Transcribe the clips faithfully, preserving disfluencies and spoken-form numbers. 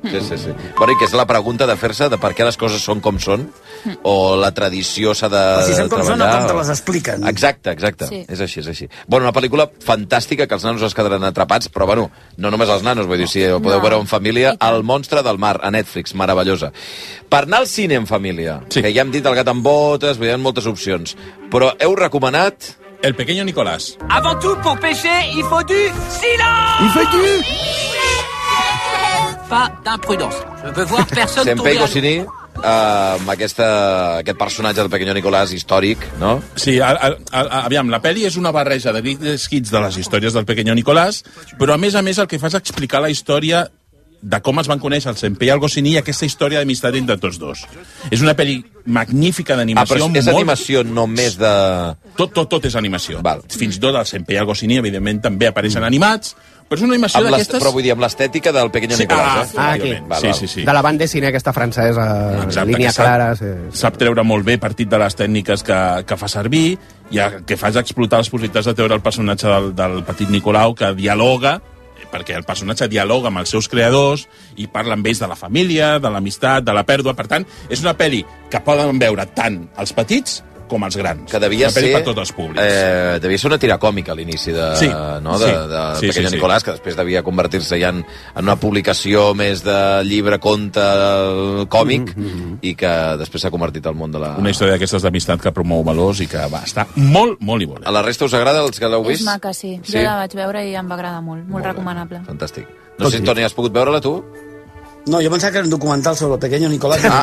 Sí, sí, sí. Bueno, i que és la pregunta de fer-se de per què les coses són com són, o la tradició s'ha de treballar... Si són com són o com te les expliquen. Exacte, exacte. Sí. És així, és així. Bueno, una pel·lícula fantàstica que els nanos es quedaran atrapats, però, bueno, no només els nanos, vull dir, si ho podeu No. veure en família, El monstre del mar, a Netflix, meravellosa. Per anar al cine en família, Sí. que ja hem dit El gat amb botes, hi ha moltes opcions, però heu recomanat... El pequeño Nicolás. Avant tout, pour pêcher, il faut du silence. I fet tu! Pas d'imprudence. Je veux voir personne Sempre tomber à l'eau. Goscinny, eh, amb aquesta, aquest personatge del Pequeño Nicolás històric, no? Sí, a, a, a, aviam, la pel·li és una barreja de greatest hits de les històries del Pequeño Nicolás, però a més a més el que fa és explicar la història de com es van conèixer el Senpei i el Goscinny i aquesta història d'amistat entre tots dos. És una pel·li magnífica Ah, d'animació. però és molt... animació només de... Tot, tot, tot és animació. Val. Fins i tot el Senpei i el Goscinny, evidentment, també apareixen animats, però és una animació Amb les, d'aquestes... però vull dir, amb l'estètica del Pequeño Sí, Nicolás, ah, eh? ah, aquí. Val, Sí, val. sí, sí. De la banda cine aquesta francesa, Exacte, línia que sap- clara... Sí. Sap treure molt bé partit de les tècniques que, que fa servir i a- que fa explotar les possibilitats de treure el personatge del, del petit Nicolau, que dialoga, perquè el personatge dialoga amb els seus creadors i parla amb ells de la família, de l'amistat, de la pèrdua. Per tant, és una pel·li que poden veure tant els petits com els grans. Que devia una pel·li ser... per tots els públics. Eh, devia ser una tira còmica a l'inici de, Sí, no, de, sí. de Sí, Pequeño sí, sí. Nicolás, que després devia convertir-se ja en, en una publicació més de llibre, conte, còmic, Mm, mm-hmm. i que després s'ha convertit al món de la... Una història d'aquestes d'amistat que promou valors i que va estar molt, molt i molt. A la resta us agrada, els que l'heu És vist? maca, sí. Sí? Jo la vaig veure i em va agradar molt. Molt, recomanable. Fantàstic. No sé si, Toni, has pogut veure-la, tu? No, jo pensava que era un documental sobre el Pequeño Nicolás. Ah.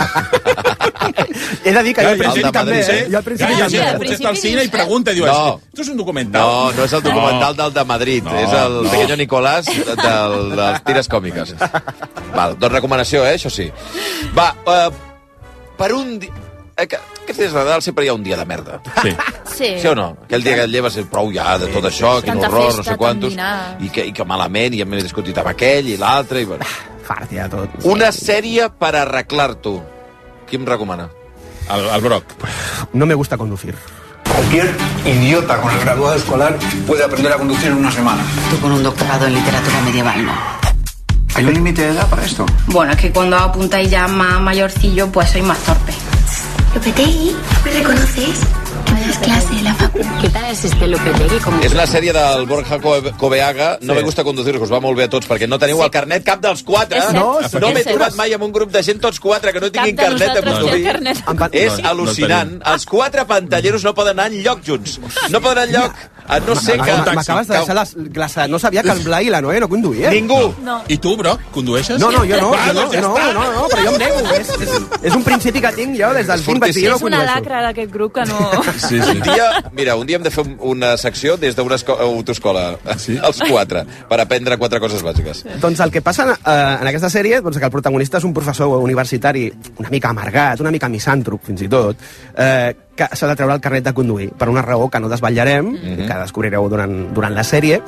He de dir que jo al Hi ha principi gent que també, potser- eh? Jo al hi principi ha gent també. que al potser està al principi cine i dius, pregunta, diu, No. esto és un documental? No, no és el documental del de Madrid, No, és el no. Pequeño Nicolás del, de les tires còmiques. Val, doncs recomanació, eh, això sí. Va, uh, per un dia... Eh, que, aquests dies de Nadal sempre hi ha un dia de merda. Sí. Sí. Sí o no? Aquell dia que et lleves és prou ja de tot això, quin Tanta horror, festa, no sé tant quantos, dinar. i que, i que malament, i hem discutit amb aquell i l'altre, i bueno. Fart ja tot. Una sèrie per arreglar-t'ho. Qui em recomana? El, el Broc. No me gusta conducir. Cualquier idiota con el graduado escolar puede aprender a conducir en una semana. Tú con un doctorado en literatura medieval, ¿no? ¿Hay un límite de edad para esto? Bueno, es que cuando apuntáis ya más mayorcillo, pues soy más torpe. Lopetegui, ¿me reconoces? Que me das clase en la facu. ¿Qué tal es este Lopetegui? Como... És una sèrie del Borja Co- Coveaga. No me gusta conducir, que us va molt bé a tots, perquè no teniu el carnet cap dels quatre. És cert, No, és no m'he cert. trobat mai amb un grup de gent, tots quatre, que no tinguin Cap de carnet de nosaltres té conduir. el carnet. Em van- És No, no al·lucinant. tenim. Els quatre pantalleros no poden anar enlloc junts. No poden anar enlloc, a no ser que... M- M'acabes de deixar les, les... No sabia que el Blai i la Noé no conduïen. Ningú. No. I tu, Broc, condueixes? No, no, jo no, Va, jo no, doncs ja no, està. no, no, però jo em nego. És, és, és un principi que tinc jo des del cinc vaig dir jo no És una condueixo. lacra d'aquest grup que no... Sí, Un sí. dia, mira, un dia hem de fer una secció des d'una esco- autoescola, Sí? els quatre, per aprendre quatre coses bàsiques. Doncs el que passa en, eh, en aquesta sèrie doncs que el protagonista és un professor universitari una mica amargat, una mica misàntrop, fins i tot, eh, que s'ha de treure el carnet de conduir per una raó que no desvetllarem, Mhm. que descobrireu durant, durant la sèrie,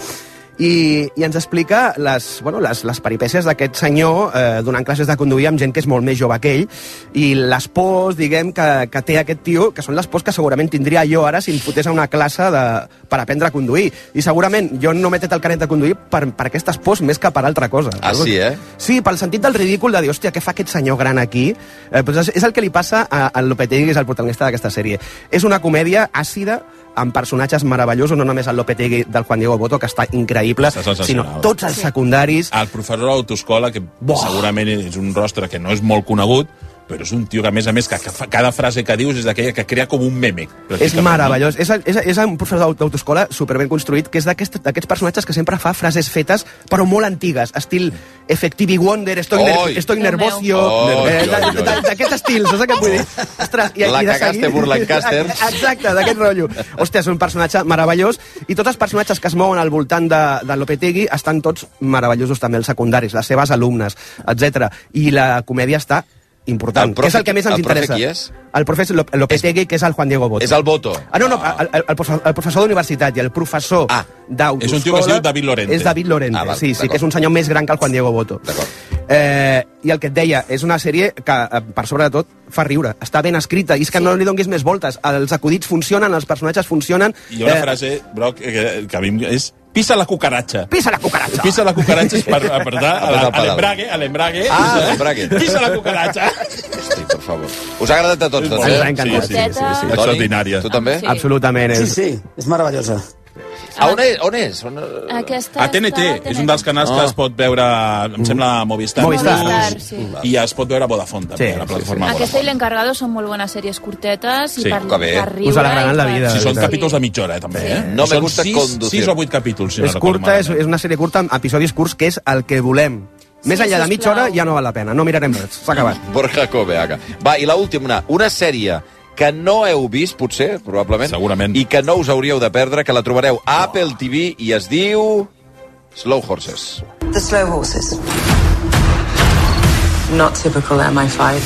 i, i ens explica les, bueno, les, les peripècies d'aquest senyor eh, donant classes de conduir amb gent que és molt més jove que ell, i les pors, diguem, que, que té aquest tio, que són les pors que segurament tindria jo ara si em fotés a una classe de, per aprendre a conduir. I segurament jo no m'he tret el carnet de conduir per, per aquestes pors més que per altra cosa. Ah, sí, eh? Sí, pel sentit del ridícul de dir, hòstia, què fa aquest senyor gran aquí? Eh, doncs és, és el que li passa a, a Lopetegui, que és el protagonista d'aquesta sèrie. És una comèdia àcida, amb personatges meravellosos, no només el Lopetegui del Juan Diego Botto, que està increïble, Està sensacional. sinó tots els secundaris. El professor d'autoescola, que Buah. segurament és un rostre que no és molt conegut, però és un tio que, a més a més, que, que fa, cada frase que dius és d'aquella que crea com un meme. És meravellós. És, és, és un professor d'autoescola superben construït, que és d'aquest- d'aquests personatges que sempre fa frases fetes, però molt antigues, estil Effectivi Wonder, estoy, ner Oi. estoy Déu nervosio, meu. eh, Oi, de- oi, oi. de- d'aquest estil, saps què et vull dir? Ostres, i, La i de cagaste, seguir- Burlancaster. Exacte, d'aquest rotllo. Hòstia, és un personatge meravellós, i tots els personatges que es mouen al voltant de, de Lopetegui estan tots meravellosos també, els secundaris, les seves alumnes, etcètera. I la comèdia està important, El profe- que és el que més ens el profe interessa. qui és? El profe Lop- Lopetegui, que és el Juan Diego Botto. És el Boto. Ah, no, no, el, el, el, professor, el professor d'universitat i el professor Ah, d'autoescola... és un tio que es diu David Lorente. És David Lorente, Ah, val, sí, sí, d'acord. que és un senyor més gran que el Juan Diego Botto. D'acord. Eh, I el que et deia, és una sèrie que, eh, per sobre de tot, fa riure. Està ben escrita, i és que sí. no li donguis més voltes. Els acudits funcionen, els personatges funcionen. Hi ha una eh, frase, Broc, que, que a mi és Pisa la cucaratxa. Pisa la cucaratxa. Pisa la cucaratxa és per apretar a la- a l'embrague, a l'embrague. Ah, Pisa- l'embrague. Pisa la cucaratxa. Hosti, per favor. Us ha agradat a tots, doncs, Ens ha eh? encantat. Sí, Sí, sí, sí. Toni, Extraordinària. tu també? Sí. Absolutament. Sí, És... sí, és meravellosa. A on és? On és? On... Aquesta A T N T, està és un dels canals que Ah. es pot veure, em sembla, a Movistar. Movistar. Movistar, sí. I es pot veure a Vodafone, també, Sí, a la sí, plataforma Aquesta i Vodafone. l'Encargado són molt bones sèries curtetes i Sí, per, que bé. per riure. Us alegraran i la per- vida. Sí, són Sí. capítols de mitja hora, eh, també, eh? No me Són gusta sis, conducir. sis o vuit capítols, si no és recordo curta, és, malament. és una sèrie curta amb episodis curts, que és el que volem. Més Sí, enllà de sisplau. mitja hora ja no val la pena, no mirarem res, s'ha acabat. Borja Coveaga. Va, i l'última, una, una sèrie que no heu vist, potser, probablement, Segurament. i que no us hauríeu de perdre, que la trobareu a Apple T V i es diu Slow Horses. The Slow Horses. Not typical M I five.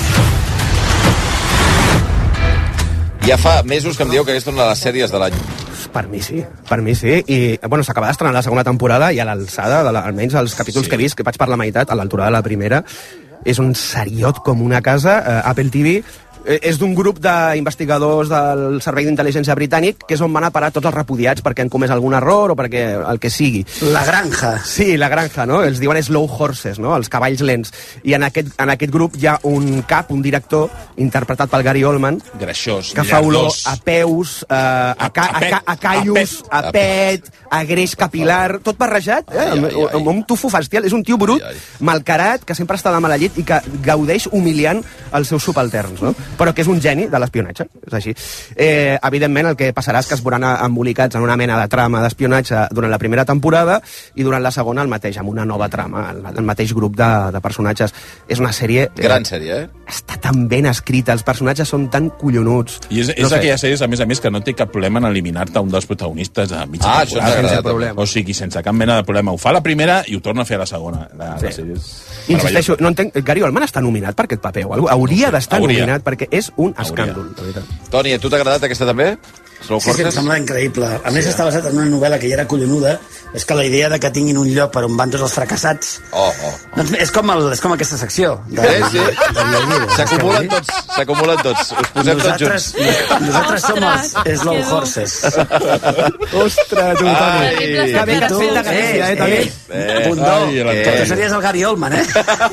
Ja fa mesos que em dieu que aquesta és una de les sèries de l'any. Per mi sí, per mi sí. I, bueno, s'acaba d'estrenar la segona temporada i a l'alçada, de la, almenys els capítols Sí. que he vist, que vaig per la meitat, a l'altura de la primera, és un seriot com una casa. Eh, Apple T V eh, és d'un grup d'investigadors del Servei d'Intel·ligència Britànic, que és on van a parar tots els repudiats perquè han comès algun error o perquè el que sigui. La granja. Sí, la granja, no? Els diuen slow horses, no? Els cavalls lents. I en aquest, en aquest grup hi ha un cap, un director, interpretat pel Gary Oldman, Greixós, que fa olor llardós. a peus, eh, a, ca, a, ca, a callos, a a pet, a greix capilar, tot barrejat, eh? Ai, ai, ai. Amb, amb un tufo fastial. És un tio brut, Ai, ai. malcarat, que sempre està de mala llet i que gaudeix humiliant els seus subalterns, no? Però que és un geni de l'espionatge, és així. Eh, evidentment, el que passarà és que es veuran embolicats en una mena de trama d'espionatge durant la primera temporada i durant la segona el mateix, amb una nova trama, el, el mateix grup de, de personatges. És una sèrie... Eh, Gran sèrie, eh? està tan ben escrita, els personatges són tan collonuts. I és, és No sé. aquella sèrie, a més a més, que no té cap problema en eliminar-te un dels protagonistes a mitja Ah, això ens temporada. agrada, sense problema. O sigui, sense cap mena de problema. Ho fa la primera i ho torna a fer a la segona. La, Sí. la sèrie és Insisteixo, no entenc... Gary Oldman està nominat per aquest paper o alguna cosa. Hauria d'estar Hauria. nominat perquè és un Hauria. escàndol, de veritat. Toni, a tu t'ha agradat aquesta també? Slow Sí, sí, em Horses? sembla increïble. A més, està basat en una novel·la que ja era collonuda. És que la idea de que tinguin un lloc per on van tots els fracassats... Oh, oh. Doncs és com, el, és com aquesta secció. De, Sí, sí. de Llegir. S'acumulen tots, s'acumulen tots. Us posem tots Nosaltres, junts. nosaltres som els Ostres, Slow que dur. Horses. Ostres, tu, Toni. Terrible Que bé que has fet de Eh, Galícia, eh, Toni? Eh, Bundó. ai, l'Antoni. Que tu series el Gary Oldman, eh?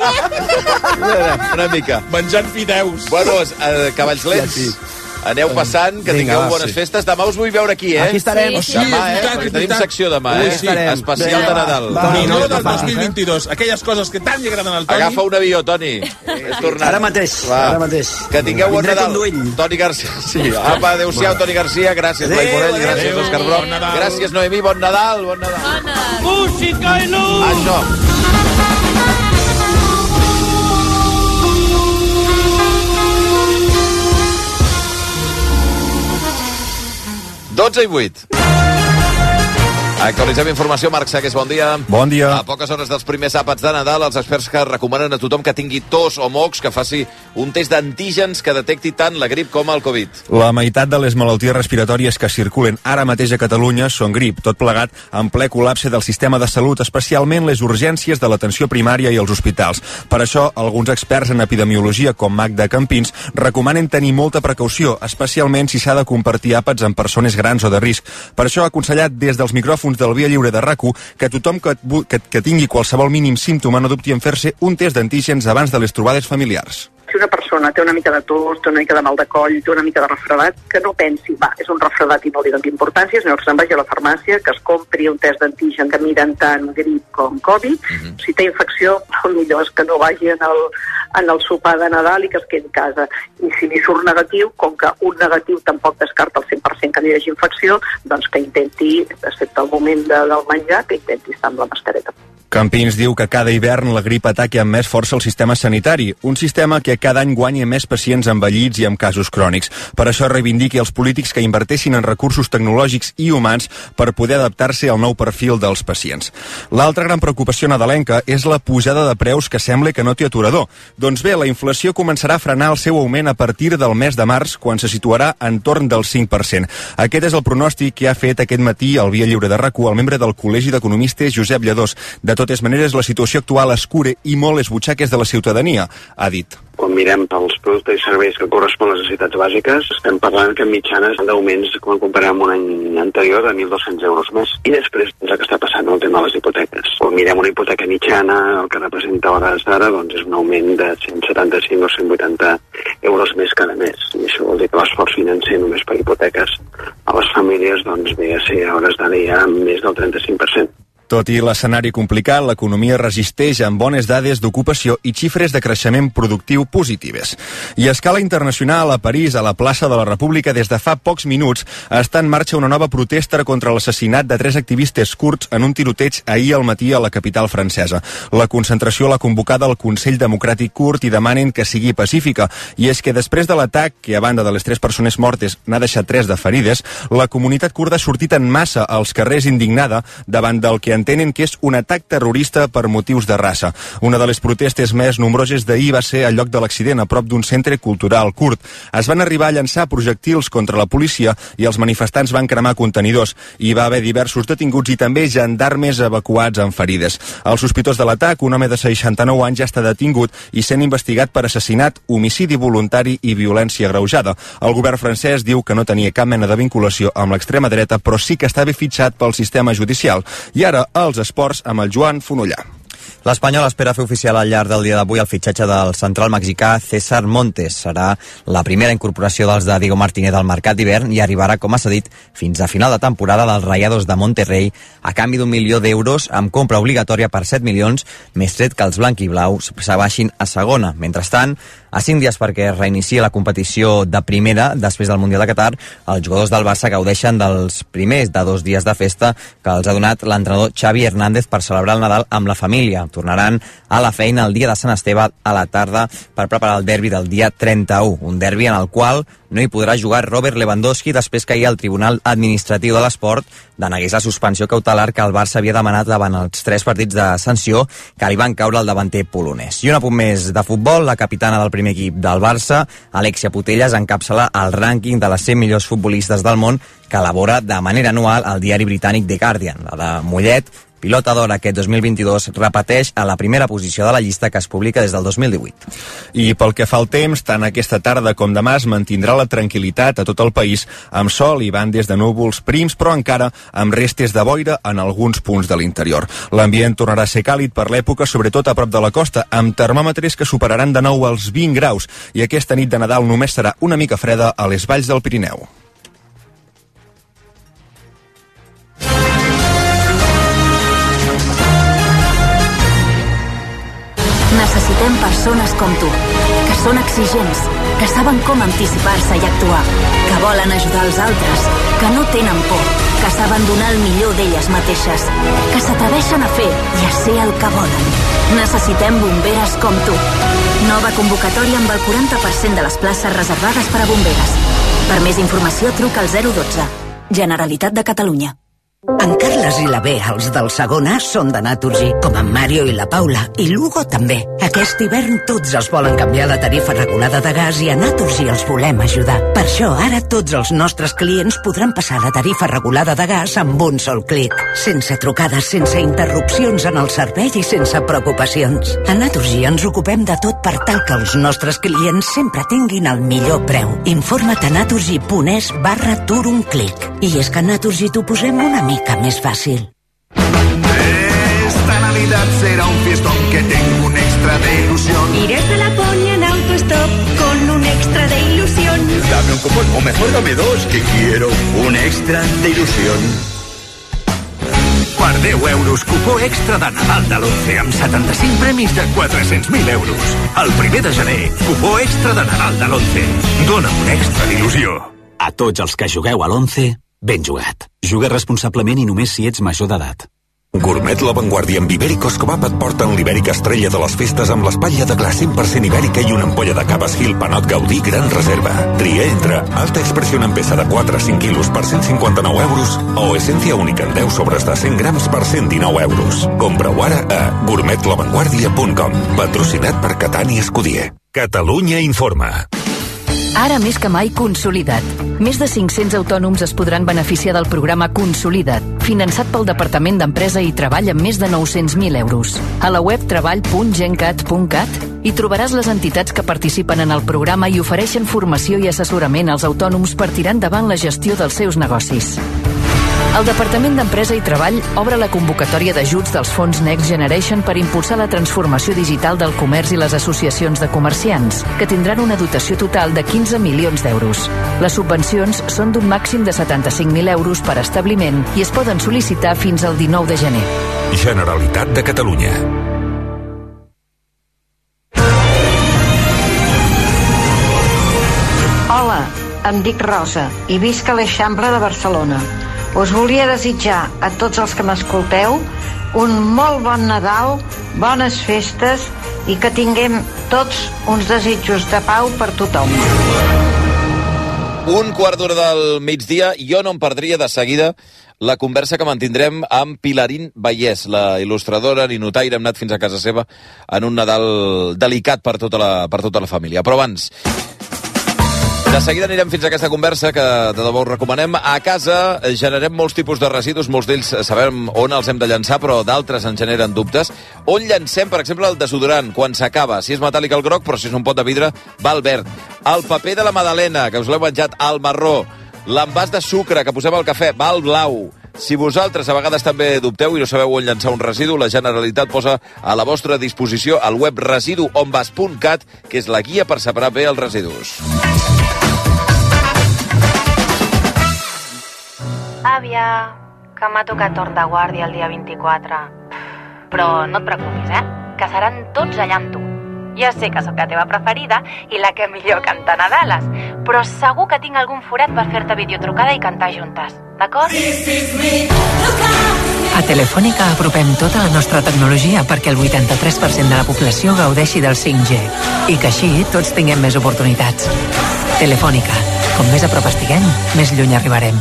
Una mica. Menjant fideus. Bueno, eh, cavalls lents, Sí, sí. aneu passant, que Vinga, tingueu va, bones sí. festes. Demà us vull veure aquí, eh? Aquí estarem. Sí, Demà, és eh? veritat, Perquè és tenim veritat. secció demà, Ui, eh? estarem. Especial de Vinga, Nadal. va. Toni, no no del fa, dos mil vint-i-dos. Aquelles coses que tant li agraden al Toni. Agafa un avió, Toni. És tornant. Ara mateix, Va. ara mateix. Que tingueu bon Vindré Nadal. conduint. Toni Garcia. Sí. Apa, adéu-siau, Toni Garcia. Gràcies, Blai Adéu, Morell. adéu. Gràcies, Adéu. Òscar Broc. Bon Nadal. Gràcies, Noemí. Bon Nadal. Bon Nadal. Bona. Música y luz. Això. dotze i vuit. Actualitzem informació. Marc Sagues, bon dia. Bon dia. A poques hores dels primers àpats de Nadal, els experts que recomanen a tothom que tingui tos o mocs que faci un test d'antígens que detecti tant la grip com el Covid. La meitat de les malalties respiratòries que circulen ara mateix a Catalunya són grip, tot plegat en ple col·lapse del sistema de salut, especialment les urgències de l'atenció primària i els hospitals. Per això, alguns experts en epidemiologia, com Magda Campins, recomanen tenir molta precaució, especialment si s'ha de compartir àpats amb persones grans o de risc. Per això ha aconsellat des dels micròfons del Via Lliure de R A C u que tothom que, que, que tingui qualsevol mínim símptoma no dubti en fer-se un test d'antígens abans de les trobades familiars. Si una persona té una mica de tos, té una mica de mal de coll, té una mica de refredat, que no pensi, va, és un refredat i no li doni importància, sinó que se'n vagi a la farmàcia, que es compri un test d'antigen que miren tant grip com Covid. Mm-hmm. Si té infecció, el millor és que no vagi en el, en el sopar de Nadal i que es quedi a casa. I si li surt negatiu, com que un negatiu tampoc descarta el cent per cent que no hi hagi infecció, doncs que intenti, excepte el moment de, del menjar, que intenti estar amb la mascareta. Campins diu que cada hivern la grip ataqui amb més força el sistema sanitari, un sistema que cada any guanya més pacients envellits i amb casos crònics. Per això reivindiqui els polítics que inverteixin en recursos tecnològics i humans per poder adaptar-se al nou perfil dels pacients. L'altra gran preocupació nadalenca és la pujada de preus que sembla que no té aturador. Doncs bé, la inflació començarà a frenar el seu augment a partir del mes de març, quan se situarà entorn del cinc per cent. Aquest és el pronòstic que ha fet aquest matí al Via Lliure de R A C u el membre del Col·legi d'Economistes Josep Lledós. De totes maneres, la situació actual escura i molt les butxaques de la ciutadania, ha dit. Quan mirem els productes i serveis que corresponen a les necessitats bàsiques, estem parlant que en mitjana són d'augments, quan comparem amb un any anterior, de mil dos-cents euros més. I després, el que està passant el tema de les hipoteques. Quan mirem una hipoteca mitjana, el que representa a hores d'ara, doncs és un augment de cent setanta-cinc o cent vuitanta euros més cada mes. I això vol dir que l'esforç financer només per hipoteques a les famílies doncs ve a ser a hores d'ara ja més del trenta-cinc per cent. Tot i l'escenari complicat, l'economia resisteix amb bones dades d'ocupació i xifres de creixement productiu positives. I a escala internacional, a París, a la plaça de la República, des de fa pocs minuts, està en marxa una nova protesta contra l'assassinat de tres activistes kurds en un tiroteig ahir al matí a la capital francesa. La concentració l'ha convocada el Consell Democràtic Kurd i demanen que sigui pacífica. I és que després de l'atac, que a banda de les tres persones mortes n'ha deixat tres de ferides, la comunitat kurda ha sortit en massa als carrers indignada davant del que entenen que és un atac terrorista per motius de raça. Una de les protestes més nombroses d'ahir va ser al lloc de l'accident, a prop d'un centre cultural kurd. Es van arribar a llançar projectils contra la policia i els manifestants van cremar contenidors. Hi va haver diversos detinguts i també gendarmes evacuats amb ferides. El sospitós de l'atac, un home de seixanta-nou anys, ja està detingut i sent investigat per assassinat, homicidi voluntari i violència agreujada. El govern francès diu que no tenia cap mena de vinculació amb l'extrema dreta, però sí que estava fitxat pel sistema judicial. I ara als esports amb el Joan Fonollà. L'Espanyol espera fer oficial al llarg del dia d'avui el fitxatge del central mexicà César Montes. Serà la primera incorporació dels de Diego Martínez al mercat d'hivern i arribarà, com ha cedit, fins a final de temporada dels Rayados de Monterrey a canvi d'un milió d'euros amb compra obligatòria per set milions, més tret que els blanquiblaus s'abaixin a segona. Mentrestant, a cinc dies perquè es reinicia la competició de primera després del Mundial de Qatar, els jugadors del Barça gaudeixen dels primers de dos dies de festa que els ha donat l'entrenador Xavi Hernández per celebrar el Nadal amb la família. Tornaran a la feina el dia de Sant Esteve a la tarda per preparar el derbi del dia trenta-u, un derbi en el qual no hi podrà jugar Robert Lewandowski després que ahir el Tribunal Administratiu de l'Esport denegués la suspensió cautelar que el Barça havia demanat davant els tres partits de sanció que li van caure al davanter polonès. I un apunt més de futbol, la capitana del primer equip del Barça, Alexia Putellas, encapçala el rànquing de les cent millors futbolistes del món que elabora de manera anual el diari britànic The Guardian. La de Mollet, pilota d'or aquest dos mil vint-i-dos, repeteix a la primera posició de la llista que es publica des del dos mil divuit. I pel que fa al temps, tant aquesta tarda com demà es mantindrà la tranquil·litat a tot el país, amb sol i bandes de núvols prims, però encara amb restes de boira en alguns punts de l'interior. L'ambient tornarà a ser càlid per l'època, sobretot a prop de la costa, amb termòmetres que superaran de nou els vint graus, i aquesta nit de Nadal només serà una mica freda a les valls del Pirineu. Necessitem persones com tu, que són exigents, que saben com anticipar-se i actuar, que volen ajudar els altres, que no tenen por, que saben donar el millor d'elles mateixes, que s'atreveixen a fer i a ser el que volen. Necessitem bomberes com tu. Nova convocatòria amb el quaranta per cent de les places reservades per a bomberes. Per més informació, truca al zero dotze. Generalitat de Catalunya. En Carles i la Bea, els del Segona, són de Naturgy, com en Mario i la Paula, i l'Hugo també. Aquest hivern tots els volen canviar la tarifa regulada de gas i a Naturgy els volem ajudar. Per això ara tots els nostres clients podran passar la tarifa regulada de gas amb un sol clic, sense trucades, sense interrupcions en el servei i sense preocupacions. A Naturgy ens ocupem de tot per tal que els nostres clients sempre tinguin el millor preu. Informa't a naturgy.es barra tur un clic. I és que a Naturgy t'ho posem una mica més fácil. Esta Navidad será un fiestón que tengo un extra de ilusión. Iré a la Laponia en autostop con un extra de ilusión. Dame un cupón, o mejor dame dos, que quiero un extra de ilusión. Per deu euros, cupó extra de Nadal de l'Once amb setanta-cinc premis de quatre-cents mil euros. El primer de gener, cupó extra de Nadal de l'Once. Dóna un extra d'il·lusió. A tots els que jugueu a l'Once, ben jugat. Juga responsablement i només si ets major d'edat. Gourmet La Vanguardia amb Ibèricos Cobap et porten l'Ibèrica estrella de les festes amb l'espatlla de glas cent per cent ibèrica i una ampolla de Cavas Hill Panot Gaudí Gran Reserva. Tria entre Alta Expressió en peça de quatre a cinc quilos per cent cinquanta-nou euros o Essència única en deu sobres de cent grams per cent dinou euros. Compra-ho ara a gourmet la vanguardia punt com. Patrocinat per Catani Escudier. Catalunya informa. Ara més que mai, Consolida't. Més de cinc-cents autònoms es podran beneficiar del programa Consolida't, finançat pel Departament d'Empresa i Treball amb més de nou-cents mil euros. A la web treball punt gencat punt cat hi trobaràs les entitats que participen en el programa i ofereixen formació i assessorament als autònoms per tirar endavant la gestió dels seus negocis. El Departament d'Empresa i Treball obre la convocatòria d'ajuts dels fons Next Generation per impulsar la transformació digital del comerç i les associacions de comerciants, que tindran una dotació total de quinze milions d'euros. Les subvencions són d'un màxim de setanta-cinc mil euros per establiment i es poden sol·licitar fins al dinou de gener. Generalitat de Catalunya. Hola, em dic Rosa i visc a l'Eixample de Barcelona. Us volia desitjar a tots els que m'escolteu un molt bon Nadal, bones festes i que tinguem tots uns desitjos de pau per tothom. Un quart d'hora del migdia, jo no em perdria de seguida la conversa que mantindrem amb Pilarín Vallès, la il·lustradora ninotaire. Hem anat fins a casa seva en un Nadal delicat per tota la, per tota la família. Però abans, de seguida anirem fins a aquesta conversa que de debò us recomanem. A casa generem molts tipus de residus, molts d'ells sabem on els hem de llançar, però d'altres ens generen dubtes. On llancem, per exemple, el desodorant quan s'acaba? Si és metàl·lic el groc, però si és un pot de vidre, va el verd. El paper de la magdalena, que us l'heu menjat, al marró. L'envàs de sucre que posem al cafè, va al blau. Si vosaltres a vegades també dubteu i no sabeu on llançar un residu, la Generalitat posa a la vostra disposició el web residu on vas punt cat, que és la guia per separar bé els residus. Àvia, que m'ha tocat torn de guàrdia el dia vint-i-quatre. Però no et preocupis, eh? Que seran tots allà amb tu. Ja sé que sóc la teva preferida i la que millor canta Nadales, però segur que tinc algun forat per fer-te videotrucada i cantar juntes, d'acord? A Telefònica apropem tota la nostra tecnologia perquè el vuitanta-tres per cent de la població gaudeixi del cinc G i que així tots tinguem més oportunitats. Telefònica. Com més a prop estiguem, més lluny arribarem.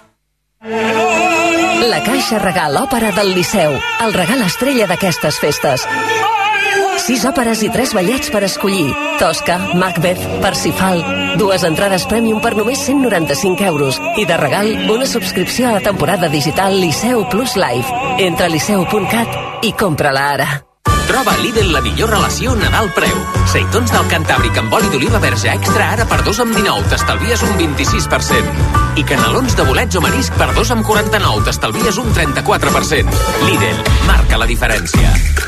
La Caixa Regal Òpera del Liceu, el regal estrella d'aquestes festes. Sis òperes i tres ballets per escollir. Tosca, Macbeth, Parsifal. Dues entrades Premium per només cent noranta-cinc euros. I de regal, una subscripció a la temporada digital Liceu Plus Live. Entra a liceu punt cat i compra-la ara. Troba a Lidl la millor relació Nadal-preu. Seitons del Cantàbric amb oli d'oliva verge extra ara per dos amb dinou, t'estalvies un vint-i-sis per cent. I canelons de bolets o marisc per dos amb quaranta-nou, t'estalvies un trenta-quatre per cent. Lidl, marca la diferència.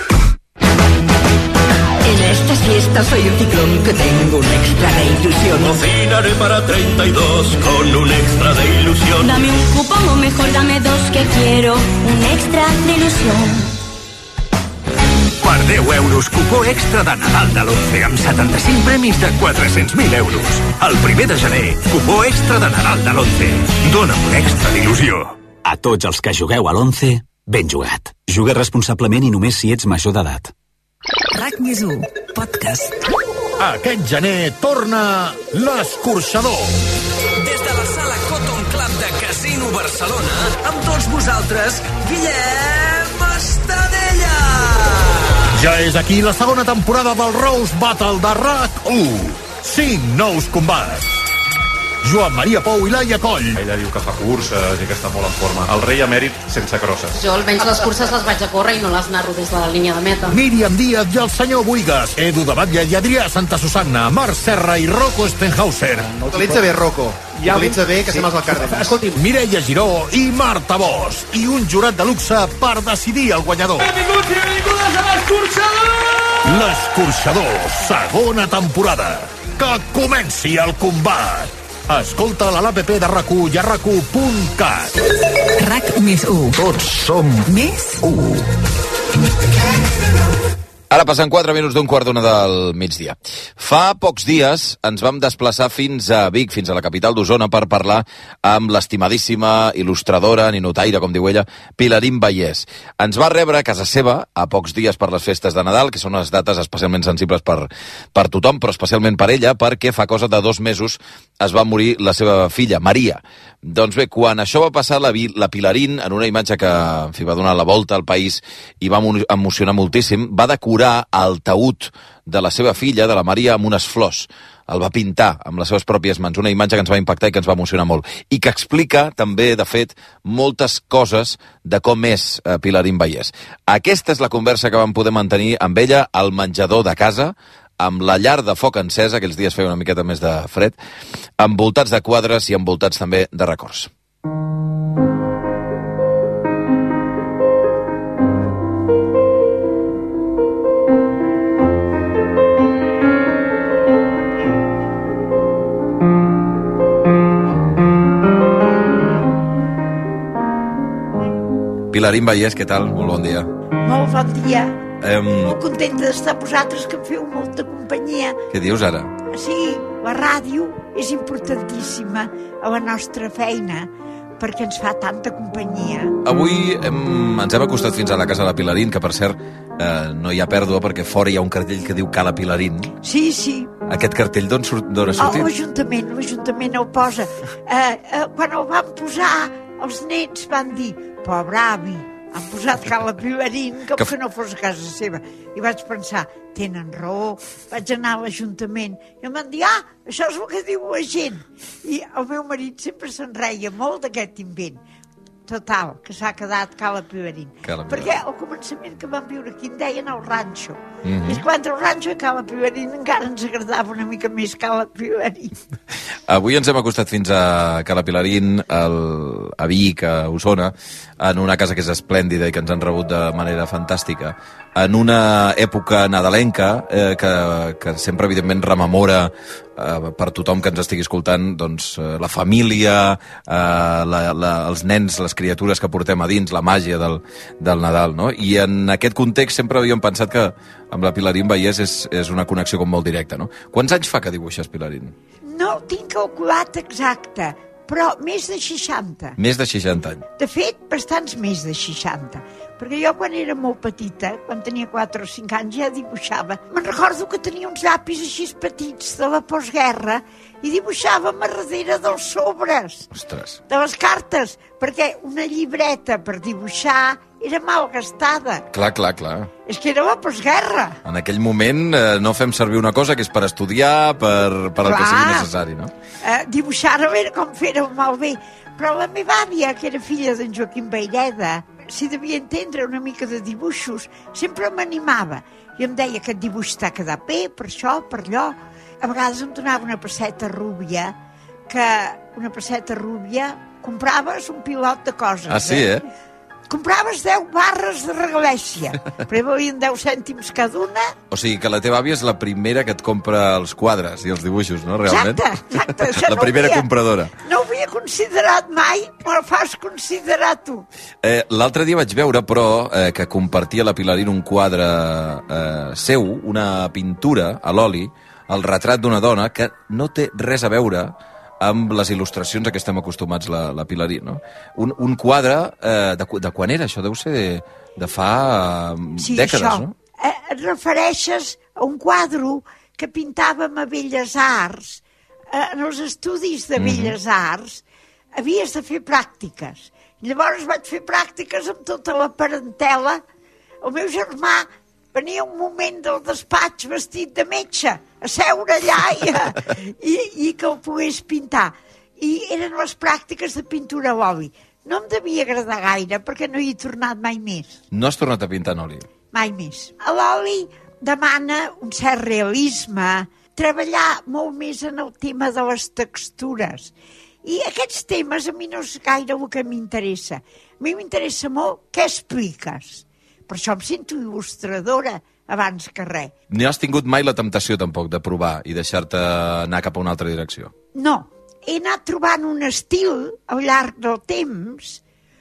En estas fiestas soy un ciclón que tengo un extra de ilusión. Cocinaré para treinta y dos con un extra de ilusión. Dame un cupón o mejor dame dos que quiero un extra de ilusión. Per deu euros, cupó extra de Nadal de l'Once amb setanta-cinc premis de quatre-cents mil euros. El primer de gener, cupó extra de Nadal de l'Once. Dóna'm un extra d'il·lusió. A tots els que jugueu a l'Once, ben jugat. Juga responsablement i només si ets major d'edat. RAC més u, podcast. Aquest gener torna l'Escorxador. Des de la sala Cotton Club de Casino Barcelona, amb tots vosaltres, Guillem Estadella. Ja és aquí la segona temporada del Rose Battle de RAC u. Cinc nous combats. Joan Maria Pou i Laia Coll. Ella diu que fa curses i que està molt en forma. El rei emèrit sense crosses. Jo almenys les curses les vaig a córrer i no les narro des de la línia de meta. Míriam Díaz i el senyor Buigas. Edu de Batlle i Adrià Santa Susanna. Marc Serra i Rocco Stenhauser. Utilitza bé, Rocco. Utilitza bé, que sí. Estem als Càrdenas. Escolti'm, Mireia Giró i Marta Bosch. I un jurat de luxe per decidir el guanyador. Benvinguts i benvingudes a l'Escorxador! L'Escorxador, segona temporada. Que comenci el combat. Escolta a l'A P P de RAC u i a rac u punt cat. RAC més u. Tots som més u. Ara passen quatre minuts d'un quart d'una del migdia. Fa pocs dies ens vam desplaçar fins a Vic, fins a la capital d'Osona, per parlar amb l'estimadíssima il·lustradora, ninotaire, com diu ella, Pilarín Vallès. Ens va rebre a casa seva a pocs dies per les festes de Nadal, que són unes dates especialment sensibles per, per tothom, però especialment per ella, perquè fa cosa de dos mesos es va morir la seva filla, Maria. Doncs bé, quan això va passar, la, la Pilarín, en una imatge que en fi, va donar la volta al país i va emocionar moltíssim, va decorar decorar el taüt de la seva filla, de la Maria, amb unes flors. El va pintar amb les seves pròpies mans, una imatge que ens va impactar i que ens va emocionar molt. I que explica també, de fet, moltes coses de com és eh, Pilarín Vallès. Aquesta és la conversa que vam poder mantenir amb ella al menjador de casa, amb la llar de foc encesa, aquells dies feia una miqueta més de fred, envoltats de quadres i envoltats també de records. Pilarín Vallès, què tal? Molt bon dia. Molt bon dia. Um... Molt contenta d'estar vosaltres, que em feu molta companyia. Què dius ara? Sí, la ràdio és importantíssima a la nostra feina, perquè ens fa tanta companyia. Avui hem, ens hem acostat fins a la casa de la Pilarín, que per cert eh, no hi ha pèrdua perquè fora hi ha un cartell que diu Cala Pilarín. Sí, sí. Aquest cartell d'on surt, d'on ha sortit? Oh, l'Ajuntament, l'Ajuntament el posa. Eh, eh, quan el van posar, els nens van dir, pobre avi, han posat Cala Pilarín com que... que no fos casa seva. I vaig pensar, tenen raó. Vaig anar a l'Ajuntament i em van dir, ah, això és el que diu la gent. I el meu marit sempre se'n reia molt d'aquest invent. Total, que s'ha quedat Cala Pilarín. Cala Pilarín. Perquè al començament que vam viure aquí en deien el ranxo. Mm-hmm. I és quan el ranxo i Cala Pilarín encara ens agradava una mica més Cala Pilarín. Avui ens hem acostat fins a Cala Pilarín, el, a Vic, a Osona, en una casa que és esplèndida i que ens han rebut de manera fantàstica, en una època nadalenca eh, que, que sempre, evidentment, rememora eh, per tothom que ens estigui escoltant doncs, eh, la família, eh, la, la, els nens, les criatures que portem a dins, la màgia del, del Nadal, no? I en aquest context sempre havíem pensat que amb la Pilarín Vallès és, és una connexió com molt directa, no? Quants anys fa que dibuixes, Pilarín? No ho tinc calculat exacte, però més de seixanta. Més de seixanta anys. De fet, bastants més de seixanta. Perquè jo quan era molt petita, quan tenia quatre o cinc anys, ja dibuixava. Me'n recordo que tenia uns llapis així petits de la postguerra i dibuixàvem a darrere dels sobres. Ostres. De les cartes, perquè una llibreta per dibuixar era mal gastada. Clar, clar, clar. És que era la postguerra. En aquell moment eh, no fem servir una cosa que és per estudiar, per, per el que sigui necessari, no? Eh, dibuixar-ho era com fer-ho malbé. Però la meva àvia, que era filla d'en Joaquim Vayreda, si devia entendre una mica de dibuixos, sempre m'animava. I em deia que el dibuix t'ha quedat bé, per això, per allò. A vegades em donava una pesseta rúbia, que una pesseta rúbia compraves un pilot de coses. Ah, sí, eh? eh? Compraves deu barres de regalèssia, però hi valien deu cèntims cada una. O sigui que la teva àvia és la primera que et compra els quadres i els dibuixos, no? Realment? Exacte, exacte. Això la no primera havia, compradora. No ho havia considerat mai, me'l fas considerar tu. Eh, L'altre dia vaig veure, però, eh, que compartia la Pilarín un quadre eh, seu, una pintura a l'oli, el retrat d'una dona que no té res a veure amb les il·lustracions a què estem acostumats la, la Pilarín, no? Un, un quadre, eh, de, de quan era això? Deu ser de, de fa eh, sí, dècades, això. no? Eh, et refereixes a un quadre que pintàvem a Belles Arts. Eh, en els estudis de Belles mm-hmm. Arts havies de fer pràctiques. Llavors vaig fer pràctiques amb tota la parentela. El meu germà venia un moment del despatx vestit de metge, a seure allà i, i, i que el pogués pintar. I eren les pràctiques de pintura a l'oli. No em devia agradar gaire, perquè no hi he tornat mai més. No has tornat a pintar en oli? Mai més. A l'oli demana un cert realisme, treballar molt més en el tema de les textures. I aquests temes a mi no és gaire el que m'interessa. A mi m'interessa molt què expliques. Per això em sento il·lustradora abans que res. Ni has tingut mai la temptació, tampoc, de provar i deixar-te anar cap a una altra direcció? No. He anat trobant un estil al llarg del temps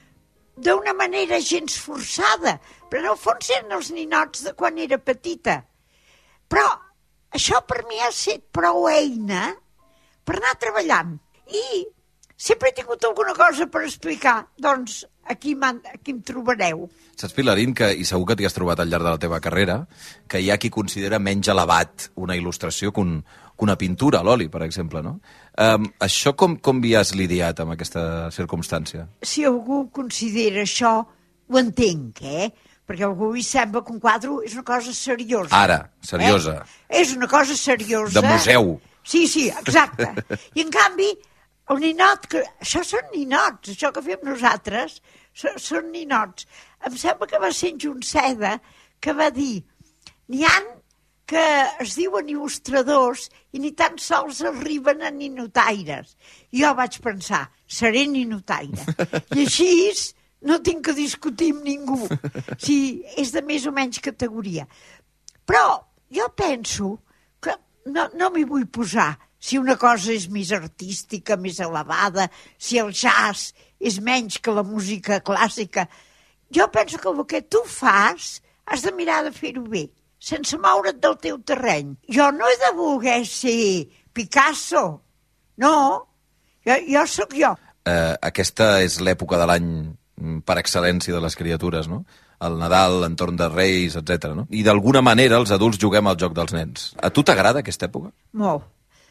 d'una manera gens forçada, però en el fons eren els ninots de quan era petita. Però això per mi ha estat prou eina per anar treballant. I sempre he tingut alguna cosa per explicar, doncs aquí, aquí em trobareu. Saps, Pilarín, que, i segur que t'hi has trobat al llarg de la teva carrera, que hi ha qui considera menys elevat una il·lustració que, un, que una pintura a l'oli, per exemple, no? Um, això com, com hi has lidiat amb aquesta circumstància? Si algú considera això, ho entenc, eh? perquè algú hi sembla que un quadre és una cosa seriosa. Ara, seriosa. Eh? És una cosa seriosa. De museu. Sí, sí, exacte. I en canvi, el ninot, que... això són ninots, això que fem nosaltres, són, són ninots. Em sembla que va ser en Junceda que va dir, n'hi ha que es diuen il·lustradors i ni tan sols arriben a ninotaires. I jo vaig pensar, seré ninotaire. I així no tinc que discutir amb ningú. Si és de més o menys categoria. Però jo penso que no, no m'hi vull posar si una cosa és més artística, més elevada, si el jazz és menys que la música clàssica. Jo penso que el que tu fas has de mirar de fer-ho bé, sense moure't del teu terreny. Jo no he de voler ser Picasso, no, jo, jo sóc jo. Eh, aquesta és l'època de l'any per excel·lència de les criatures, no? El Nadal, l'entorn de Reis, etcètera. No? I d'alguna manera els adults juguem al joc dels nens. A tu t'agrada aquesta època? Molt.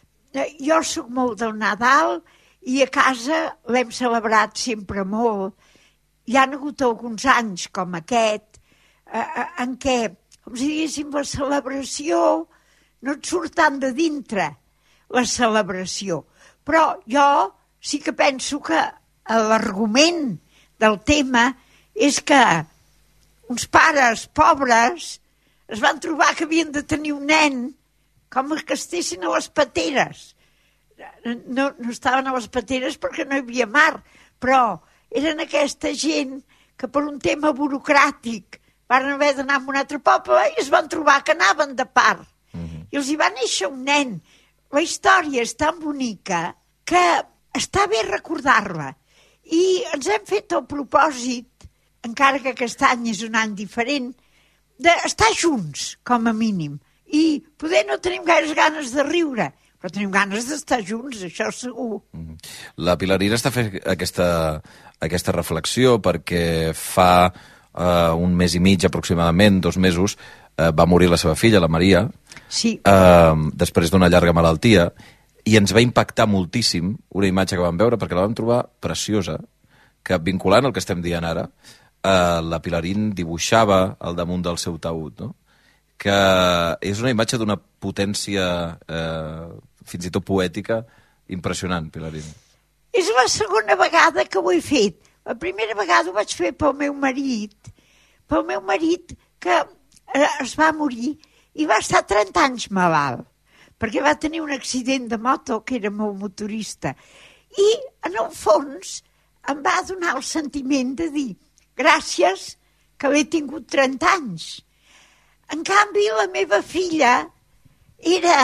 Jo sóc molt del Nadal i a casa l'hem celebrat sempre molt. Hi ha hagut alguns anys com aquest eh, en què, com si diguéssim, la celebració no et surt tant de dintre, la celebració. Però jo sí que penso que l'argument del tema és que uns pares pobres es van trobar que havien de tenir un nen com que estessin a les pateres. No, no estaven a les pateres perquè no hi havia mar, però eren aquesta gent que per un tema burocràtic van haver d'anar a un altre poble i es van trobar que anaven de part. Mm-hmm. I els hi va néixer un nen. La història és tan bonica que està bé recordar-la. I ens hem fet el propòsit, encara que aquest any és un any diferent, d'estar junts, com a mínim. I poder no tenim gaires ganes de riure, però tenim ganes d'estar junts, això segur. La Pilarina està fent aquesta, aquesta reflexió perquè fa uh, un mes i mig aproximadament, dos mesos, uh, va morir la seva filla, la Maria, sí. uh, després d'una llarga malaltia, i ens va impactar moltíssim una imatge que vam veure perquè la vam trobar preciosa, que vinculant el que estem dient ara, uh, la Pilarín dibuixava al damunt del seu taüt, no? Que és una imatge d'una potència eh, fins i tot poètica impressionant, Pilarín. És la segona vegada que ho he fet. La primera vegada ho vaig fer pel meu marit, pel meu marit que eh, es va morir i va estar trenta anys malalt, perquè va tenir un accident de moto, que era molt motorista. I, en el fons, em va donar el sentiment de dir gràcies que l'he tingut trenta anys. En canvi, la meva filla era,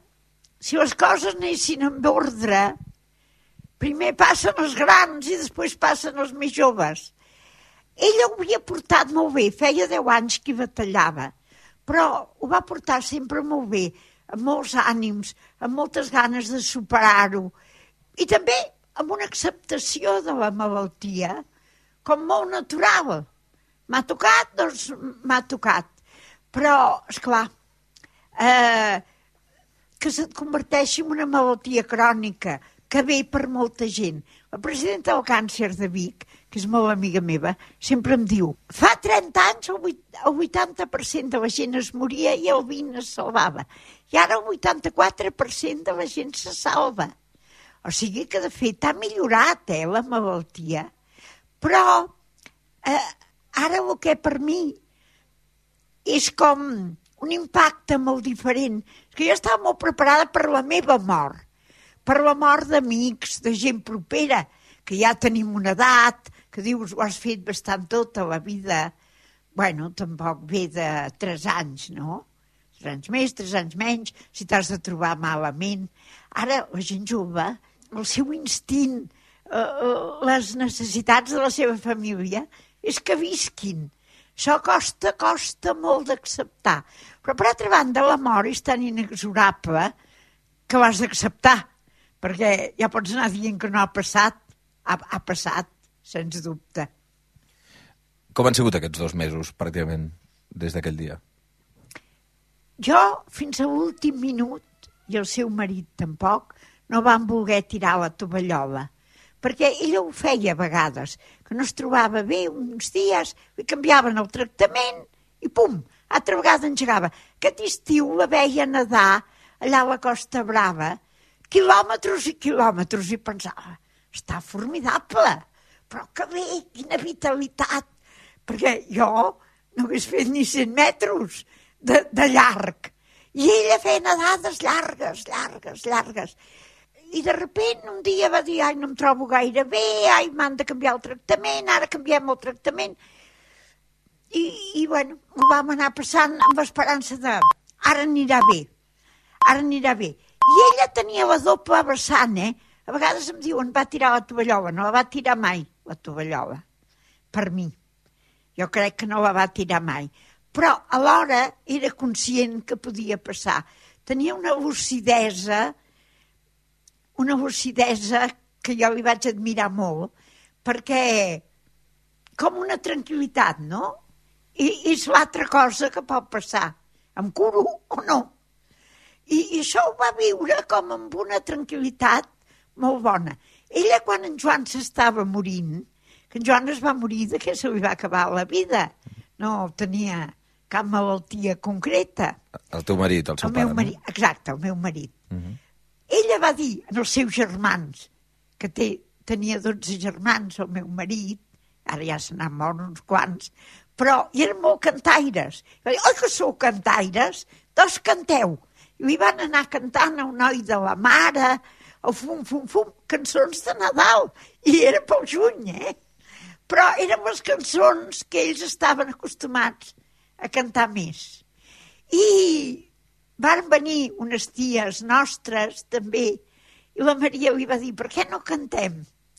si les coses anessin en ordre, primer passen els grans i després passen els més joves. Ella ho havia portat molt bé, feia deu anys que hi batallava, però ho va portar sempre molt bé, amb molts ànims, amb moltes ganes de superar-ho, i també amb una acceptació de la malaltia, com molt natural. M'ha tocat, doncs m'ha tocat. Però, esclar, eh, que se't converteixi en una malaltia crònica, que ve per molta gent. La presidenta del Càncer de Vic, que és molt amiga meva, sempre em diu, fa trenta anys el vuitanta per cent de la gent es moria i el vint es salvava. I ara el vuitanta-quatre per cent de la gent se salva. O sigui que, de fet, ha millorat, eh, la malaltia. Però eh, ara el que per mi és com un impacte molt diferent. És que jo estava molt preparada per la meva mort, per la mort d'amics, de gent propera, que ja tenim una edat, que dius, ho has fet bastant tota la vida. Bueno, tampoc ve de tres anys, no? Tres anys més, tres anys menys, si t'has de trobar malament. Ara, la gent jove, el seu instint, eh, les necessitats de la seva família, és que visquin. Això costa, costa molt d'acceptar. Però, per altra banda, la mort és tan inexorable que l'has d'acceptar, perquè ja pots anar dient que no ha passat. Ha, ha passat, sens dubte. Com han sigut aquests dos mesos, pràcticament, des d'aquell dia? Jo, fins a l'últim minut, i el seu marit tampoc, no van voler tirar la tovallola, perquè ella ho feia a vegades. que no es trobava bé uns dies, li canviaven el tractament i pum, altra vegada engegava. Aquest estiu la veia nedar allà a la Costa Brava, quilòmetres i quilòmetres, i pensava, està formidable, però que bé, quina vitalitat, perquè jo no hagués fet ni cent metres de, de llarg, i ella feia nedades llargues, llargues, llargues. I de repent un dia va dir, ai, no em trobo gaire bé, ai, m'han de canviar el tractament, ara canviem el tractament. I, i bueno, ho vam anar passant amb l'esperança de, ara anirà bé, ara anirà bé. I ella tenia la doble vessant, eh? A vegades em diuen, va tirar la tovallola, no la va tirar mai, la tovallola, per mi. Jo crec que no la va tirar mai. Però alhora era conscient que podia passar. Tenia una lucidesa, una lucidesa que jo li vaig admirar molt, perquè com una tranquil·litat, no? I és l'altra cosa que pot passar, amb curo o no. I, i això ho va viure com amb una tranquil·litat molt bona. Ella, quan en Joan s'estava morint, que en Joan es va morir de que se li va acabar la vida, no tenia cap malaltia concreta. El teu marit, el seu el pare. Meu marit, exacte, el meu marit. Uh -huh. Ella va dir als seus germans, que té, tenia dotze germans, el meu marit, ara ja se n'han mort uns quants, però i eren molt cantaires. Va dir, oi que sou cantaires? Doncs canteu. I li van anar cantant a un noi de la mare, el fum, fum, fum, cançons de Nadal. I era pel juny, eh? Però eren les cançons que ells estaven acostumats a cantar més. I van venir unes ties nostres, també, i la Maria li va dir, per què no cantem?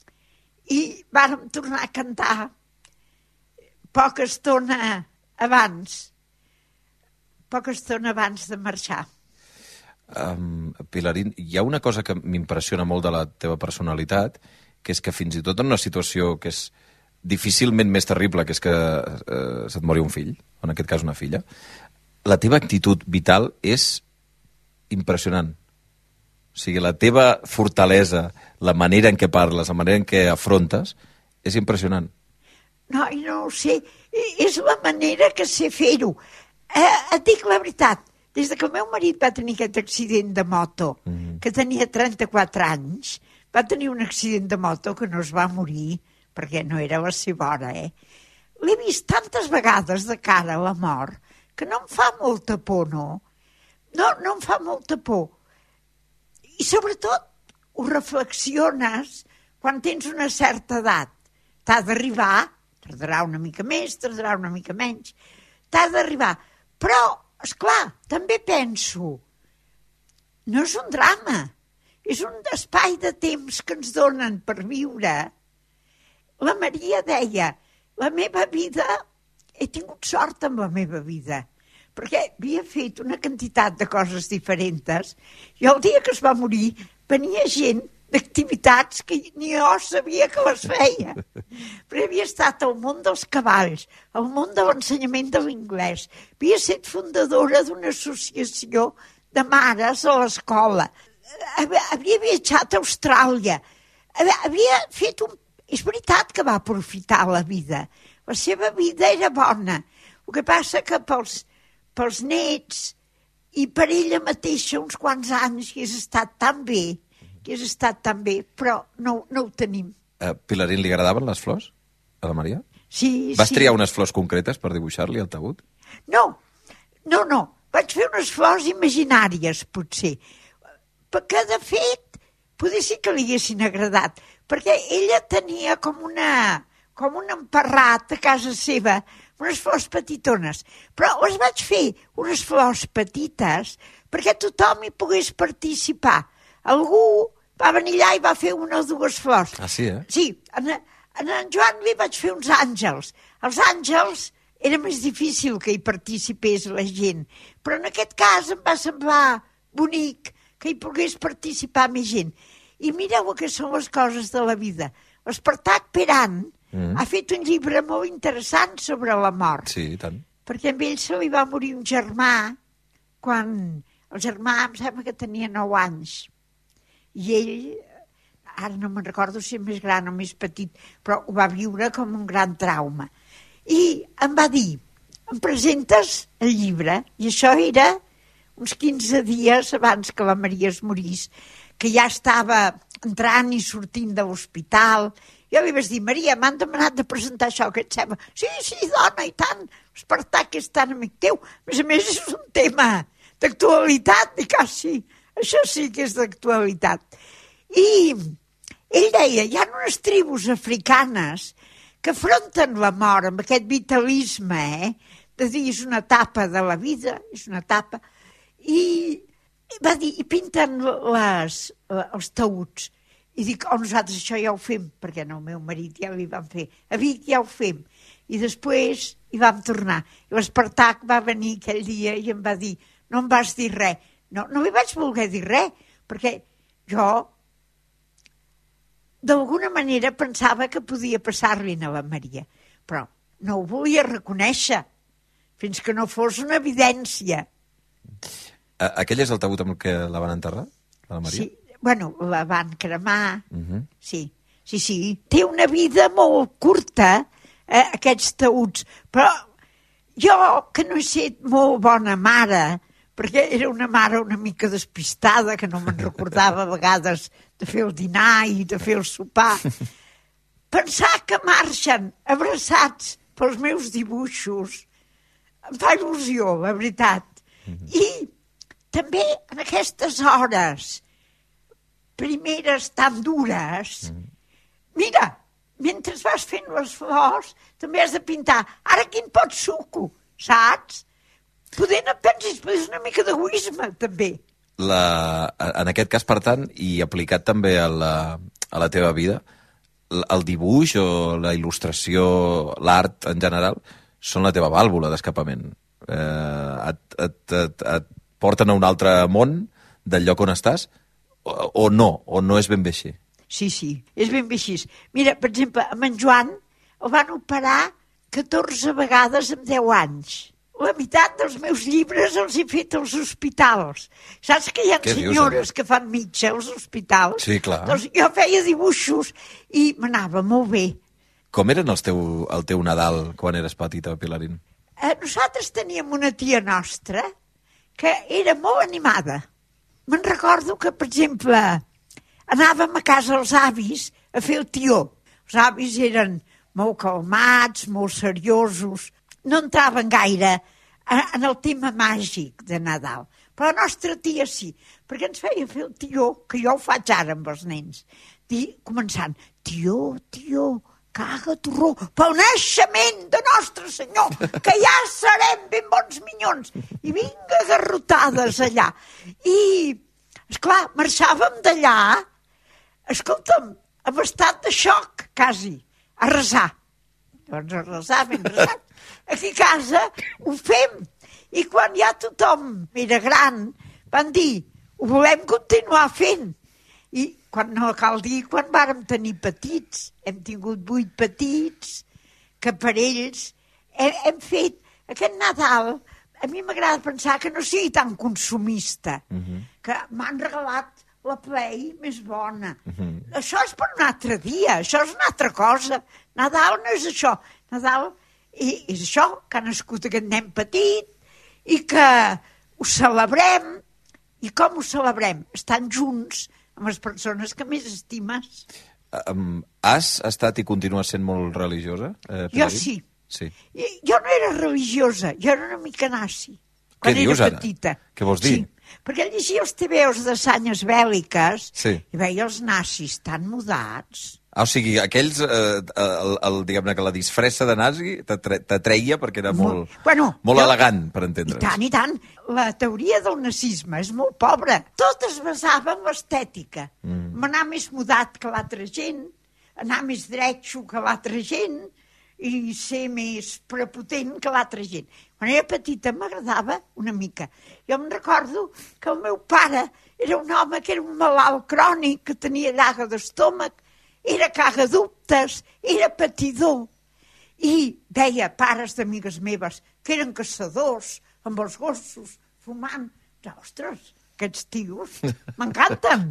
I vàrem tornar a cantar poca estona abans, poca estona abans de marxar. Um, Pilarín, hi ha una cosa que m'impressiona molt de la teva personalitat, que és que fins i tot en una situació que és difícilment més terrible, que és que eh, se't mori un fill, en aquest cas una filla, la teva actitud vital és impressionant. O sigui, la teva fortalesa, la manera en què parles, la manera en què afrontes, és impressionant. No, no ho sé, és la manera que sé fer-ho. Eh, et dic la veritat, des que el meu marit va tenir aquest accident de moto, mm-hmm. que tenia trenta-quatre anys, va tenir un accident de moto que no es va morir, perquè no era la seva hora, eh? L'he vist tantes vegades de cara a la mort que no em fa molta por, no? No, no em fa molta por. I sobretot ho reflexiones quan tens una certa edat. T'ha d'arribar, tardarà una mica més, tardarà una mica menys, t'ha d'arribar. Però, esclar, també penso, no és un drama, és un espai de temps que ens donen per viure. La Maria deia, la meva vida, he tingut sort amb la meva vida, perquè havia fet una quantitat de coses diferents, i el dia que es va morir venia gent d'activitats que ni jo sabia que les feia. Però havia estat al món dels cavalls, al món de l'ensenyament de l'inglès, havia estat fundadora d'una associació de mares a l'escola, havia viatjat a Austràlia, havia fet un... És veritat que va aprofitar la vida. La seva vida era bona. El que passa que pels, pels nets i per ella mateixa uns quants anys que has estat tan bé, que has estat tan bé, però no, no ho tenim. Uh, Pilarín, li agradaven les flors a la Maria? Sí, Vas sí. triar unes flors concretes per dibuixar-li el tabut? No, no, no. Vaig fer unes flors imaginàries, potser. Perquè, de fet, potser sí que li haguessin agradat, perquè ella tenia com una com un emparrat a casa seva, unes flors petitones. Però les vaig fer unes flors petites perquè tothom hi pogués participar. Algú va venir allà i va fer una o dues flors. Ah, sí, eh? Sí, en, en, en Joan li vaig fer uns àngels. Els àngels era més difícil que hi participés la gent, però en aquest cas em va semblar bonic que hi pogués participar més gent. I mireu que són les coses de la vida. L'Espartac Peran mm. ha fet un llibre molt interessant sobre la mort. Sí, i tant. Perquè amb ell se li va morir un germà quan el germà em sembla que tenia nou anys. I ell ara no me'n recordo si és més gran o més petit, però ho va viure com un gran trauma. I em va dir, em presentes el llibre? I això era uns quinze dies abans que la Maria es morís, que ja estava entrant i sortint de l'hospital. Jo li vaig dir, Maria, m'han demanat de presentar això, que et sembla? Sí, sí, dona, i tant, l'Espartac és tan amic teu. A més a més, és un tema d'actualitat. Dic, ah, sí, això sí que és d'actualitat. I ell deia, hi ha unes tribus africanes que afronten la mort amb aquest vitalisme, eh? De dir, és una etapa de la vida, és una etapa. I va dir, i pinten les, els taüts. I dic, oh, nosaltres això ja ho fem, perquè no, el meu marit ja li vam fer. A Vic ja ho fem. I després hi vam tornar. I l'Espartac va venir aquell dia i em va dir, no em vas dir res. No, no li vaig voler dir res, perquè jo d'alguna manera pensava que podia passar-li a la Maria, però no ho volia reconèixer fins que no fos una evidència. Aquell és el taüt amb el que la van enterrar, la Maria? Sí, bueno, la van cremar, uh -huh. sí, sí, sí. Té una vida molt curta, eh, aquests taüts, però jo, que no he estat molt bona mare, perquè era una mare una mica despistada, que no me'n recordava a vegades de fer el dinar i de fer el sopar, pensar que marxen abraçats pels meus dibuixos em fa il·lusió, la veritat. Uh-huh. I també en aquestes hores primeres tan dures, uh-huh. mira, mentre vas fent les flors, també has de pintar. Ara quin pot suco, saps? Poder no pensis, però és una mica d'egoisme, també. La, en aquest cas, per tant, i aplicat també a la, a la teva vida, el dibuix o la il·lustració, l'art en general, són la teva vàlvula d'escapament. Eh, et, et, et, et porten a un altre món del lloc on estàs, o, o no, o no és ben bé així? Sí, sí, és ben bé així. Mira, per exemple, amb en Joan el van operar catorze vegades en deu anys. La meitat dels meus llibres els he fet als hospitals. Saps que hi ha senyores que fan mitja als hospitals? Sí, clar. Doncs jo feia dibuixos i m'anava molt bé. Com eren els teu, el teu Nadal quan eres petita, Pilarín? Eh, nosaltres teníem una tia nostra que era molt animada. Me'n recordo que, per exemple, anàvem a casa dels avis a fer el tió. Els avis eren molt calmats, molt seriosos, no entraven gaire en el tema màgic de Nadal. Però la nostra tia sí, perquè ens feia fer el tió, que jo ho faig ara amb els nens, dir, començant, tió, tió, caga torró, pel naixement de Nostre Senyor, que ja serem ben bons minyons. I vinga garrotades allà. I, esclar, marxàvem d'allà, escolta'm, amb estat de xoc, quasi, a resar. Doncs a resar, ben resat. Aquí a casa ho fem. I quan ja tothom era gran, van dir, ho volem continuar fent. I quan no cal dir, quan vàrem tenir petits, hem tingut vuit petits, que per ells hem, hem fet aquest Nadal. A mi m'agrada pensar que no sigui tan consumista, uh-huh. que m'han regalat la Play més bona. Uh-huh. Això és per un altre dia, això és una altra cosa. Nadal no és això. Nadal i és això, que ha nascut aquest nen petit i que ho celebrem. I com ho celebrem? Estant junts amb les persones que més estimes. Um, has estat i continues sent molt religiosa? Eh, jo sí. sí. I, jo no era religiosa, jo era una mica nazi. Què dius ara? Petita. Què vols dir? Sí, perquè llegia els tebeos de sanyes bèl·liques sí. i veia els nazis tan mudats. Ah, o sigui, aquells, eh, el, el, diguem-ne que la disfressa de nazi t'atreia perquè era molt, molt, bueno, molt jo, elegant, per entendre'ns. I tant, i tant. La teoria del nazisme és molt pobra. Tot es basava en l'estètica. Mm. Anar més mudat que l'altra gent, anar més dretxo que l'altra gent i ser més prepotent que l'altra gent. Quan era petita m'agradava una mica. Jo em recordo que el meu pare era un home que era un malalt crònic, que tenia llaga d'estómac, era cagadubtes, era patidor. I veia pares d'amigues meves que eren caçadors, amb els gossos, fumant. Ostres, aquests tios. M'encanten.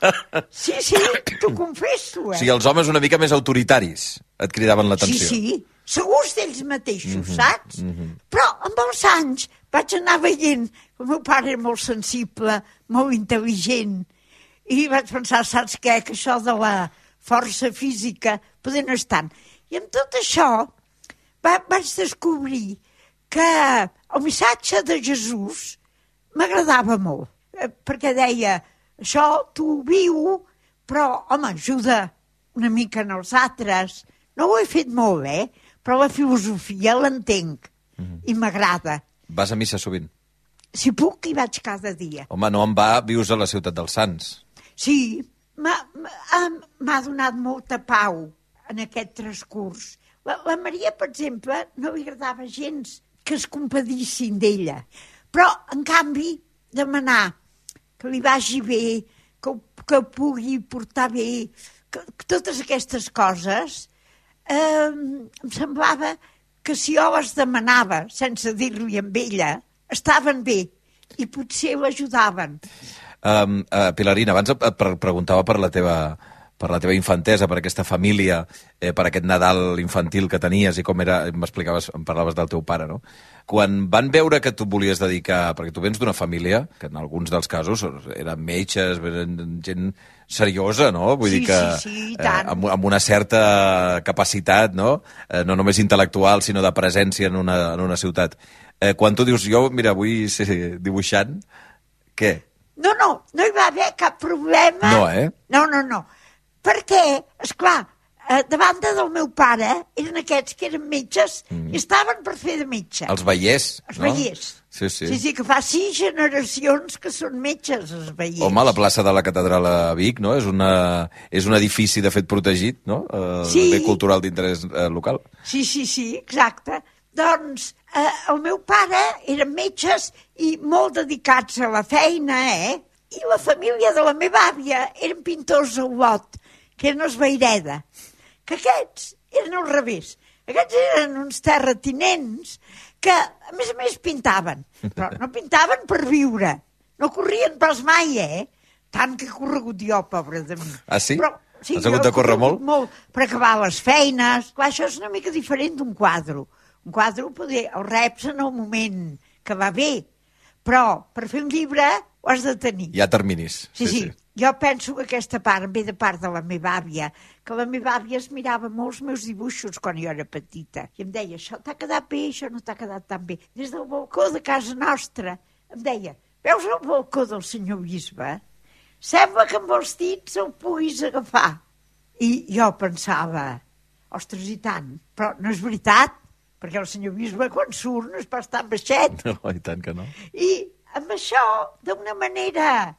Sí, sí, t'ho confesso, eh? O sigui, els homes una mica més autoritaris et cridaven l'atenció. Sí, sí, segurs d'ells mateixos, Mhm, saps? mhm. Però amb els anys vaig anar veient que el meu pare era molt sensible, molt intel·ligent, i vaig pensar, saps què? Que això de la força física poder no és tant. I amb tot això va, vaig descobrir que el missatge de Jesús m'agradava molt, eh, perquè deia, això tu viu, però, home, ajuda una mica en els altres. No ho he fet molt bé, però la filosofia l'entenc Mhm. i m'agrada. Vas a missa sovint? Si puc, hi vaig cada dia. Home, no en va, vius a la ciutat dels Sants. Sí, m'ha m'ha- m'ha donat molta pau en aquest transcurs. La, la Maria, per exemple, no li agradava gens que es compadissin d'ella. Però, en canvi, demanar que li vagi bé, que, ho- que ho pugui portar bé, que, que totes aquestes coses, eh, em semblava que si jo les demanava sense dir-li amb ella, estaven bé i potser l'ajudaven. Um, uh, Pilarina, abans et pre preguntava per la teva per la teva infantesa, per aquesta família, eh, per aquest Nadal infantil que tenies i com era, m'explicaves, em parlaves del teu pare, no? Quan van veure que tu et volies dedicar, perquè tu vens d'una família, que en alguns dels casos eren metges, eren gent seriosa, no? Vull Sí, dir que sí, sí, i tant. Eh, amb, amb una certa capacitat, no? Eh, no només intel·lectual, sinó de presència en una, en una ciutat. Eh, quan tu dius, jo, mira, vull ser dibuixant, què? No, no, no hi va haver cap problema. No, eh? No, no, no. Perquè, esclar, eh, davant del meu pare eren aquests que eren metges Mm. i estaven per fer de metge. Els veiers, Els no? veiers. Sí, sí. Sí, sí, que fa sis generacions que són metges, els veiers. Home, la plaça de la Catedral a Vic, no? És, una, és un edifici, de fet, protegit, no? Eh, Sí. Bé cultural d'interès eh, local. Sí, sí, sí, exacte. Doncs eh, el meu pare eren metges i molt dedicats a la feina, eh? I la família de la meva àvia eren pintors a Olot, que eren els Vaireda, que aquests eren al revés. Aquests eren uns terratinents que, a més a més, pintaven. Però no pintaven per viure. No corrien pas mai, eh? Tant que he corregut jo, pobra de mi. Ah, sí? Però, sí, Has hagut jo de he córrer corregut molt? molt per acabar les feines. Clar, això és una mica diferent d'un quadre. Un quadre, poder, el reps en el moment que va bé, però per fer un llibre ho has de tenir. Hi ha terminis. Sí, sí, sí. Jo penso que aquesta part em ve de part de la meva àvia, que la meva àvia es mirava molts meus dibuixos quan jo era petita. I em deia, això t'ha quedat bé, això no t'ha quedat tan bé. Des del balcó de casa nostra em deia, veus el balcó del senyor bisbe? Sembla que amb els dits el puguis agafar. I jo pensava, ostres, i tant, però no és veritat, perquè el senyor bisbe quan surt no és pas tan baixet. No, i tant que no. I amb això, d'una manera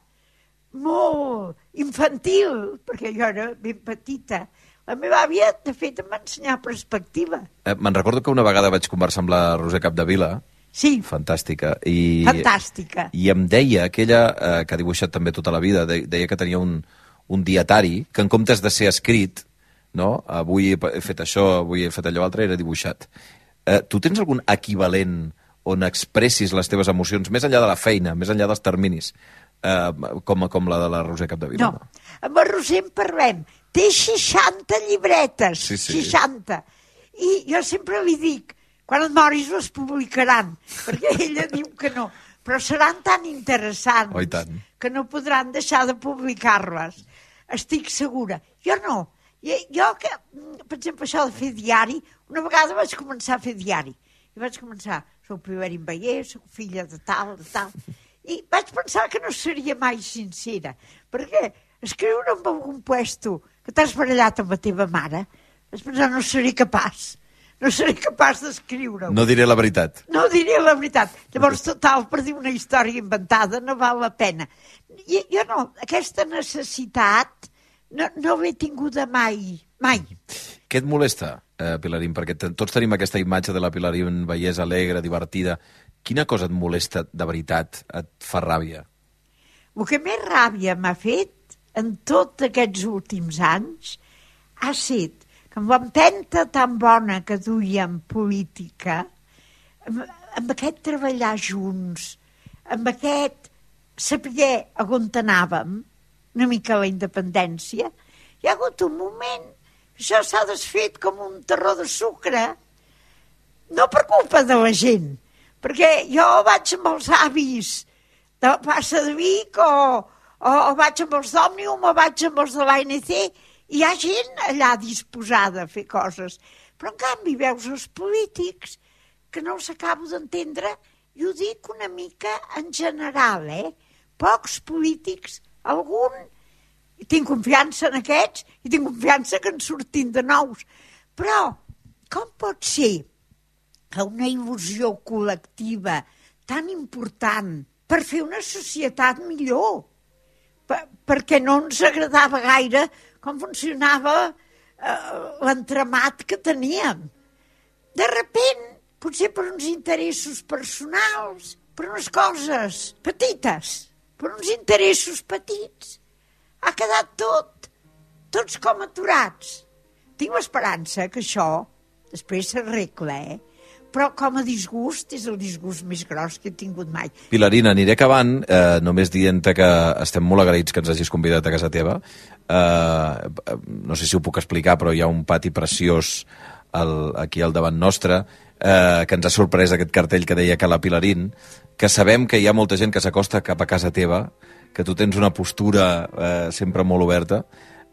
molt infantil, perquè jo era ben petita, la meva àvia, de fet, em va ensenyar perspectiva. Eh, me'n recordo que una vegada vaig conversar amb la Roser Capdevila. Sí. Fantàstica. I, Fantàstica. I em deia que ella, eh, que ha dibuixat també tota la vida, de, deia que tenia un, un dietari, que en comptes de ser escrit, no? Avui he fet això, avui he fet allò altre, era dibuixat. Eh, tu tens algun equivalent on expressis les teves emocions, més enllà de la feina, més enllà dels terminis, eh, com, com la de la Roser Capdevila? No, amb el Roser en parlem. Té seixanta llibretes, Sí, sí. seixanta. I jo sempre li dic, quan et moris les publicaran, perquè ella diu que no. Però seran tan interessants Oh, i tant. que no podran deixar de publicar-les. Estic segura. Jo no. Jo, jo que, per exemple, això de fer diari, una vegada vaig començar a fer diari. I vaig començar, soc Pilarín Vallès, soc filla de tal, de tal. I vaig pensar que no seria mai sincera, perquè escriure en algun puesto que t'has barallat amb la teva mare, vaig pensar, no seré capaç. No seré capaç d'escriure-ho. No diré la veritat. No diré la veritat. Llavors, total, per dir una història inventada no val la pena. I, jo no, aquesta necessitat no, no l'he tinguda mai, mai. Què et molesta, eh, Pilarín? Perquè te, tots tenim aquesta imatge de la Pilarín Vallès alegre, divertida. Quina cosa et molesta de veritat, et fa ràbia? El que més ràbia m'ha fet en tots aquests últims anys ha estat que amb l'empenta tan bona que duia en política, amb, amb aquest treballar junts, amb aquest saber on anàvem, una mica la independència, hi ha hagut un moment que això s'ha desfet com un terró de sucre, no per culpa de la gent, perquè jo vaig amb els avis de la plaça de Vic o, o, o vaig amb els d'Òmnium o vaig amb els de l'A N C i hi ha gent allà disposada a fer coses. Però en canvi veus els polítics que no els acabo d'entendre i ho dic una mica en general, eh? Pocs polítics, algun, i tinc confiança en aquests i tinc confiança que en surtin de nous. Però com pot ser que una il·lusió col·lectiva tan important per fer una societat millor, per, perquè no ens agradava gaire com funcionava eh, l'entramat que teníem. De repent, potser per uns interessos personals, per unes coses petites, per uns interessos petits, ha quedat tot, tots com aturats. Tinc l'esperança que això després s'arregla, eh? Però com a disgust és el disgust més gros que he tingut mai. Pilarina, aniré acabant, eh, només dient-te que estem molt agraïts que ens hagis convidat a casa teva. Eh, no sé si ho puc explicar, però hi ha un pati preciós al, aquí al davant nostre, eh, que ens ha sorprès aquest cartell que deia Cala Pilarín, que sabem que hi ha molta gent que s'acosta cap a casa teva, que tu tens una postura eh, sempre molt oberta,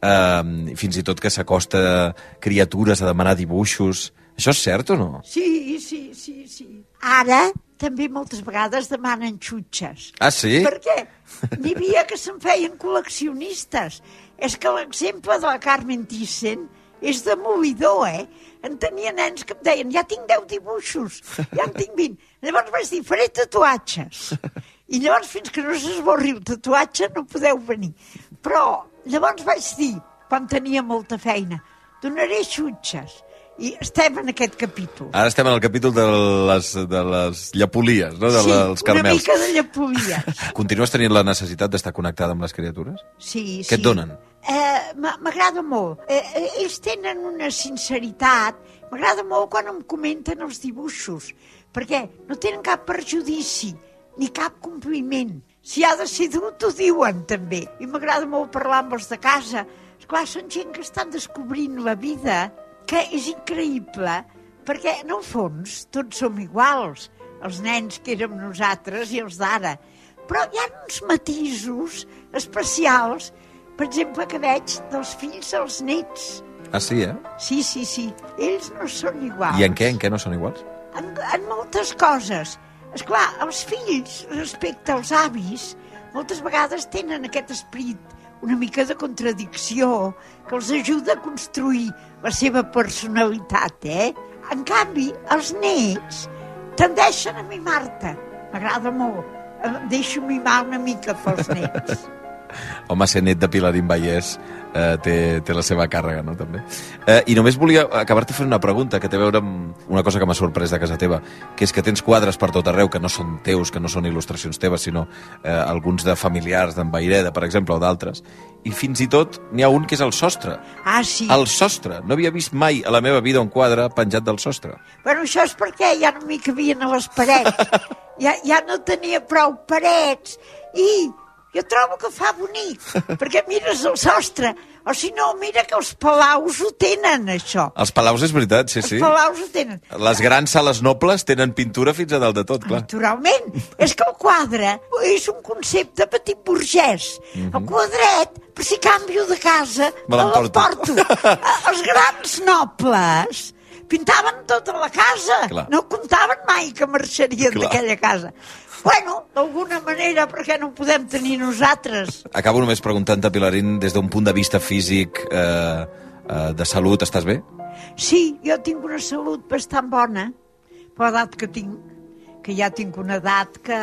eh, fins i tot que s'acosta criatures a demanar dibuixos. Això és cert o no? Sí, sí, sí, sí. Ara també moltes vegades demanen xutxes. Ah, sí? Perquè n'hi havia que se'n feien col·leccionistes. És que l'exemple de la Carmen Thyssen és demolidor, eh? En tenia nens que em deien, ja tinc deu dibuixos, ja en tinc vint. Llavors vaig dir, faré tatuatges. I llavors, fins que no s'esborri el tatuatge, no podeu venir. Però llavors vaig dir, quan tenia molta feina, donaré xutxes. I estem en aquest capítol. Ara estem en el capítol de les, de les llapolies, no? De sí, les carmels. Una mica de llapolies. Continues tenint la necessitat d'estar connectada amb les criatures? Sí, Què sí. et donen? Eh, M'agrada molt. Eh, ells tenen una sinceritat. M'agrada molt quan em comenten els dibuixos, perquè no tenen cap perjudici, ni cap compliment. Si ha de ser dur, t'ho diuen, també. I m'agrada molt parlar amb els de casa. Esclar, són gent que estan descobrint la vida, que és increïble, perquè en el fons tots som iguals, els nens que érem nosaltres i els d'ara. Però hi ha uns matisos especials, per exemple, que veig dels fills als nets. Ah, sí, eh? Sí, sí, sí. Ells no són iguals. I en què? En què no són iguals? En, en moltes coses. Esclar, els fills, respecte als avis, moltes vegades tenen aquest esperit una mica de contradicció que els ajuda a construir la seva personalitat, eh? En canvi, els nets tendeixen a mimar-te. M'agrada molt. Em deixo mimar una mica pels nets. Home, ser net de Pilarín Vallès eh, té, té la seva càrrega, no?, també. Eh, I només volia acabar-te fent una pregunta que té a veure amb una cosa que m'ha sorprès de casa teva, que és que tens quadres per tot arreu, que no són teus, que no són il·lustracions teves, sinó eh, alguns de familiars, d'en Vaireda, per exemple, o d'altres. I fins i tot n'hi ha un que és el sostre. Ah, sí? El sostre. No havia vist mai a la meva vida un quadre penjat del sostre. Bueno, això és perquè ja no m'hi cabien a les parets. ja, ja no tenia prou parets. I jo trobo que fa bonic, perquè mires el sostre, o si no, mira que els palaus ho tenen, això. Els palaus és veritat, sí, sí. Els palaus ho tenen. Les grans sales nobles tenen pintura fins a dalt de tot, clar. Naturalment. És que el quadre és un concepte petit burgès. Mm-hmm. El quadret, per si canvio de casa, me l'emporto. Els grans nobles pintaven tota la casa. Clar. No comptaven mai que marxarien d'aquella casa. Bueno, d'alguna manera, per què no ho podem tenir nosaltres? Acabo només preguntant-te, Pilarín, des d'un punt de vista físic, eh, eh, de salut, estàs bé? Sí, jo tinc una salut bastant bona, per l'edat que tinc, que ja tinc una edat que,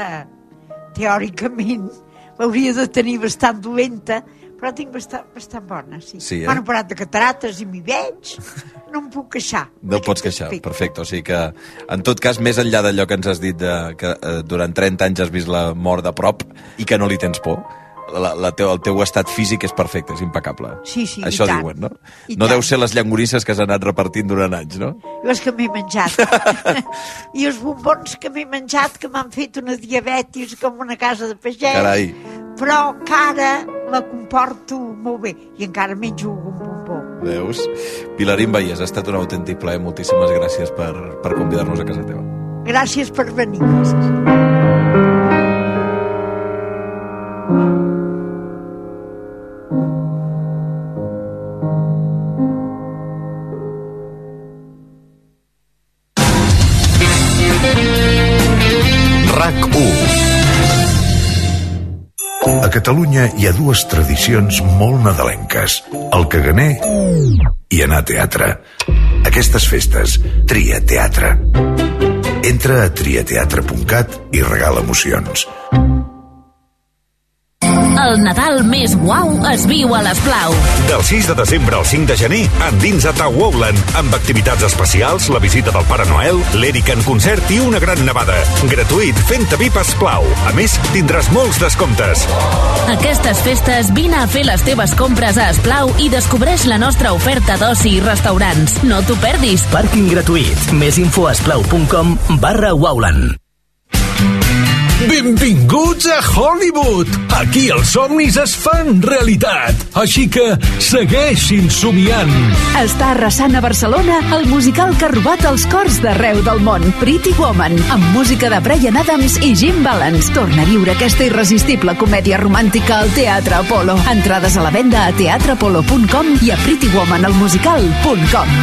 teòricament, l'hauria de tenir bastant dolenta, però tinc bastant, bastant bona, sí. sí eh? M'han operat de catarates i m'hi veig, no em puc queixar. No pots queixar, aspecte. Perfecte. O sigui que, en tot cas, més enllà d'allò que ens has dit, de, que eh, durant trenta anys has vist la mort de prop i que no li tens por, la, la teu, el teu estat físic és perfecte, és impecable. Sí, sí, i Això tant. diuen, no? I No tant. deu ser les llangonisses que s'han anat repartint durant anys, no? Les que m'he menjat. I els bombons que m'he menjat, que m'han fet una diabetis com una casa de pagès. Carai. Però que ara la comporto molt bé. I encara menjo un bombó. Veus? Pilarín Vallès, ha estat un autèntic plaer. Moltíssimes gràcies per, per convidar-nos a casa teva. Gràcies per venir. RAC u. A Catalunya hi ha dues tradicions molt nadalenques, el caganer i anar a teatre. Aquestes festes, tria teatre. Entra a triateatre punt cat i regala emocions. El Nadal més guau es viu a l'Esplau. Del sis de desembre al cinc de gener, endinsa't a Wowland, amb activitats especials, la visita del Pare Noel, l'Eric en concert i una gran nevada. Gratuït, fent-te V I P a Esplau. A més, tindràs molts descomptes. Aquestes festes vine a fer les teves compres a Esplau i descobreix la nostra oferta d'oci i restaurants. No t'ho perdis. Pàrquing gratuït. Més info a esplau punt com barra Wowland. Benvinguts a Hollywood! Aquí els somnis es fan realitat. Així que segueixin somiant. Està arrasant a Barcelona el musical que ha robat els cors d'arreu del món, Pretty Woman, amb música de Bryan Adams i Jim Valance. Torna a viure aquesta irresistible comèdia romàntica al Teatre Apolo. Entrades a la venda a teatre apolo punt com i a pretty woman el musical punt com.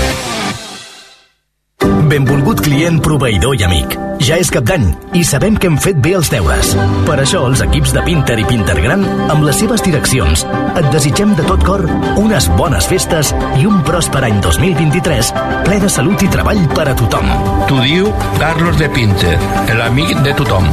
Benvolgut client, proveïdor i amic. Ja és cap d'any i sabem que hem fet bé els deures. Per això els equips de Pinter i Pintergran, amb les seves direccions, et desitgem de tot cor unes bones festes i un pròsper any dos mil vint-i-tres ple de salut i treball per a tothom. T'ho diu Carlos de Pinter, l'amic de tothom.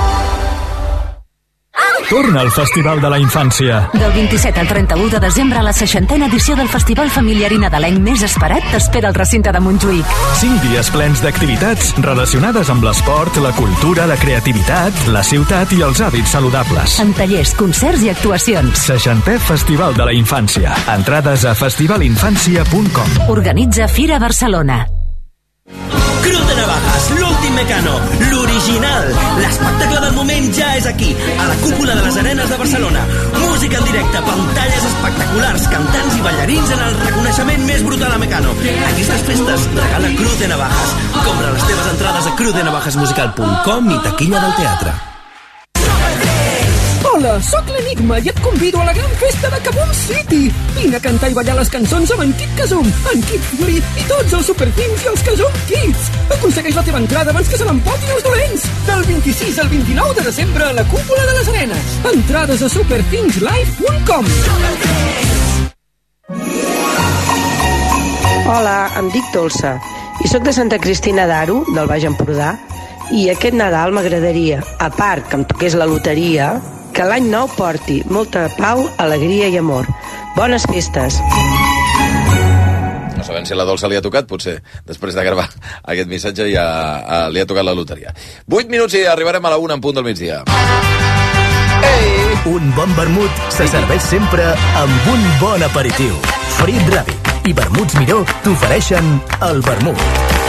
Torna al Festival de la Infància. Del vint-i-set al trenta-u de desembre, la seixantena edició del Festival Familiar i Nadalenc més esperat t'espera al recinte de Montjuïc. Cinc dies plens d'activitats relacionades amb l'esport, la cultura, la creativitat, la ciutat i els hàbits saludables. Amb tallers, concerts i actuacions. seixantè Festival de la Infància. Entrades a festival infància punt com. Organitza Fira Barcelona. Cruz de Navajas, l'últim Mecano, l'original. L'espectacle del moment ja és aquí, a la cúpula de les Arenes de Barcelona. Música en directe, pantalles espectaculars, cantants i ballarins en el reconeixement més brutal a Mecano. Aquestes festes regala Cruz de Navajas. Compra les teves entrades a cruz de navajas musical punt com i taquilla del teatre. Hola, sóc l'Enigma i et convido a la gran festa de Kabul City. Vine a cantar i ballar les cançons amb en Kid Kazum, en Kid Fury i tots els Superteams i els Kazum Kids. Aconsegueix la teva entrada abans que se l'empotin els dolents. Del vint-i-sis al vint-i-nou de desembre a la cúpula de les Arenes. Entrades a superteams live punt com. Hola, em dic Dolça i sóc de Santa Cristina d'Aro, del Baix Empordà, i aquest Nadal m'agradaria, a part que em toqués la loteria, que l'any nou porti molta pau, alegria i amor. Bones festes! No sabem si la Dolça li ha tocat, potser després de gravar aquest missatge ja uh, li ha tocat la loteria. vuit minuts i arribarem a la una en punt del migdia. Ei! Un bon vermut se serveix sempre amb un bon aperitiu. Frit Rabbit i Vermuts Miró t'ofereixen el vermut.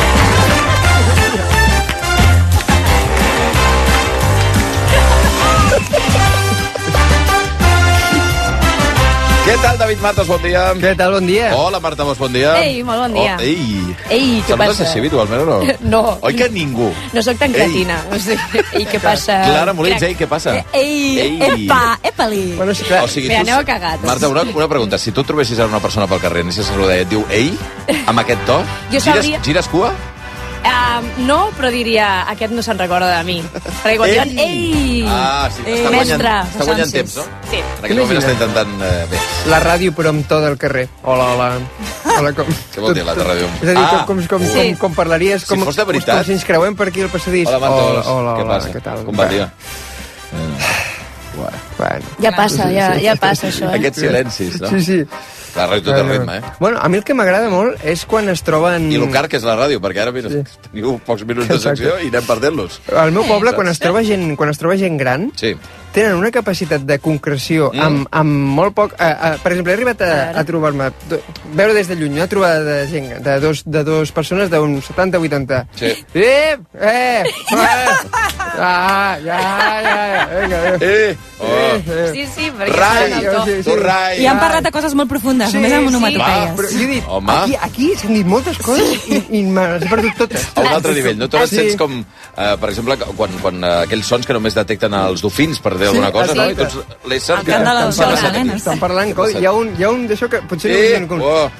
Què tal, David Matos? Bon dia. Què tal? Bon dia. Hola, Marta Mos, bon dia. Ei, molt bon dia. Oh, ei. Ei, què Saludes passa? així habitualment o no? No. Oi que ningú? No sóc tan cretina. O sigui, ei, què passa? Clara Molins, ei, què passa? Ei, Ei. epa, epa-li. Bueno, sí, clar. O sigui, Mira, tu- aneu a cagat. Marta, una, una pregunta. Si tu et trobessis ara una persona pel carrer, anessis a saludar i et diu ei, amb aquest to, Jo gires, sabria- gires cua? Uh, no, però diria, aquest no se'n recorda de mi. Perquè quan Ei. diuen, ei, Ah, sí, eh, està guanyant, mestre, està guanyant Sánchez. temps, no? Sí. En aquest moment està intentant... Eh, bé. La ràdio però amb to del carrer. Hola, hola. Hola, com... Què vol dir, la ràdio? És a dir, Ah, com, com, com, sí. com, com parlaries... Com, Si fos de veritat. Com si ens creuem per aquí al passadís. Hola, Matos. Hola, hola, Què hola, passa? què tal? Com va, tia? Bueno. Ja passa, ja, ja passa, això. Eh? Aquests silencis, no? Sí, sí. La ràdio tot el ritme, eh? Bueno, a mi el que m'agrada molt és quan es troben... I el car, que és la ràdio, perquè ara, mira, sí. teniu pocs minuts de secció i anem perdent-los. Al meu poble, quan es troba gent, quan es troba gent gran, sí. tenen una capacitat de concreció mm. amb, amb molt poc... Uh, uh, per exemple, he arribat a, a trobar-me... Veure des de lluny, una trobada de gent, de dos, de dos persones d'uns setanta vuitanta. Sí. Eh! Eh! Eh! Ah, ja, ja, ja. Vinga, eh! Oh. Eh, sí, sí, perquè... Rai! Sí, sí. Rai! I han parlat de coses molt profundes, sí, només amb onomatopeies. Sí. Però jo he dit, Home. aquí, aquí s'han dit moltes coses i, i me les he perdut totes. A un altre nivell. No te les sents com, uh, per exemple, quan, quan uh, aquells sons que només detecten els dofins, per dir alguna cosa, sí, no? I tots l'ésser que... Estan parlant coses. Hi ha un, hi ha un d'això que potser no ho diuen com... Oh.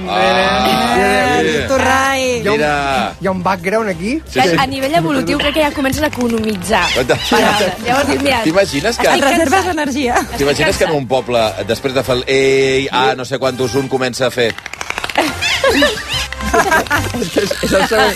Ah, Torrai! Hi ha un, hi ha un background aquí. Sí, sí. A nivell evolutiu crec que ja comencen a economitzar. Llavors dic, mira... T'imagines que... Et reserves l'energia. T'imagines que en un poble, després de fer el ei, ah, no sé quantos, un comença a fer... És el següent.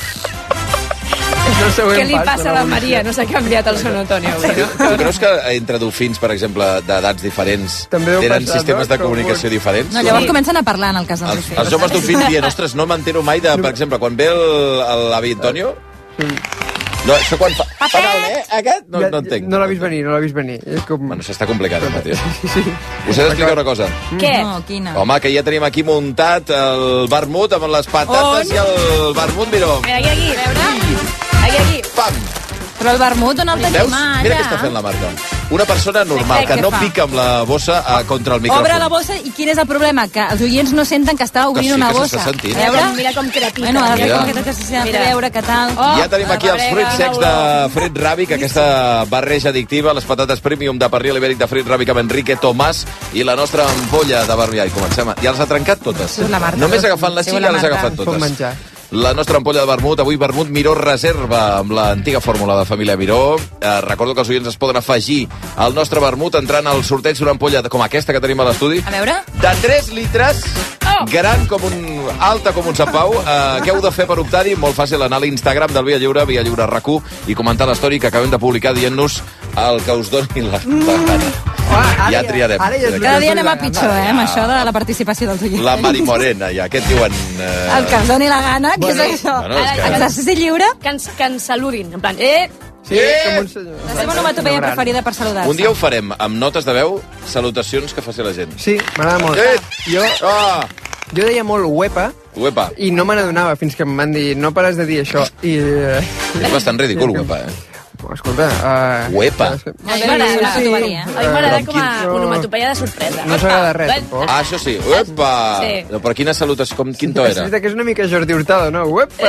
Què li passa a la Maria? No s'ha canviat el sonotoni avui, no? Tu creus que entre dofins, per exemple, d'edats diferents, tenen passar, sistemes no? de comunicació diferents? No, llavors sí. comencen a parlar en el cas dels els, dofins. els joves dofins dient, ostres, no m'entero mai de... Per exemple, quan ve l'avi Antonio... No, això quan fa... Fa mal, eh? Aquest? No, no entenc. No l'ha vist venir, no l'ha vist venir. És com... Bueno, s'està complicat, Matías. Sí, sí. Us he d'explicar una cosa. Què? No, quina? Home, que ja tenim aquí muntat el vermut amb les patates i el vermut, miró. Mira, aquí, aquí. A veure. Aquí, aquí. Pam! Però el vermut on el tenim Veus? allà? Mira què està fent la Marta. Una persona normal, que no pica amb la bossa a, contra el micròfon. Obre la bossa i quin és el problema? Que els oients no senten que està obrint sí, una que bossa. s'està sentint. A veure? Mira com crepita. Bueno, ara Mira. com que tot s'ha de veure, què tal? Oh, ja tenim aquí els fruits secs de Fred Ràbic, aquesta barreja addictiva, les patates premium de pernil ibèric de Fred Ràbic amb Enrique Tomàs i la nostra ampolla de barrià. I comencem. Ja les ha trencat totes. La Marta. Només agafant la Sí, xica la les ha Marta. agafat Pot totes. menjar. La nostra ampolla de vermut, avui vermut Miró Reserva, amb l'antiga fórmula de família Miró. Eh, recordo que els oients es poden afegir al nostre vermut entrant al sorteig d'una ampolla de, com aquesta que tenim a l'estudi. A veure? De tres litres, oh. gran com un... alta com un Sant Pau. Eh, què heu de fer per optar-hi? Molt fàcil, anar a l'Instagram del Via Lliure, Via Lliure R A C U, i comentar l'història que acabem de publicar dient-nos el que us doni la gana. Ah, ja triarem. Ara ja Cada dia anem a pitjor, eh, amb això de la participació dels oients. La Mari Morena, ja. Què et diuen? Eh... El que ens doni la gana, què Bueno, és això? bueno, és que- Exercici lliure? Que ens, que ens saludin, en plan, eh... Sí, com un senyor. La seva onomatopeia preferida per saludar-se. Un dia ho farem amb notes de veu, salutacions que faci la gent. Sí, m'agrada molt. Eh! Jo, Ah! jo deia molt uepa Uepa. i no me n'adonava fins que em van dir no pares de dir això. I, eh, És bastant ridícul, uepa, eh? escolta... Uh, Uepa. A mi m'agrada sí, sí. a mi m'agrada Però com a quin- onomatopeia de sorpresa. No s'agrada res, tampoc. Ah, això sí. Uepa! Sí. No, però quina salutació, com, quin to És era? veritat que és una mica Jordi Hurtado, no? Uepa!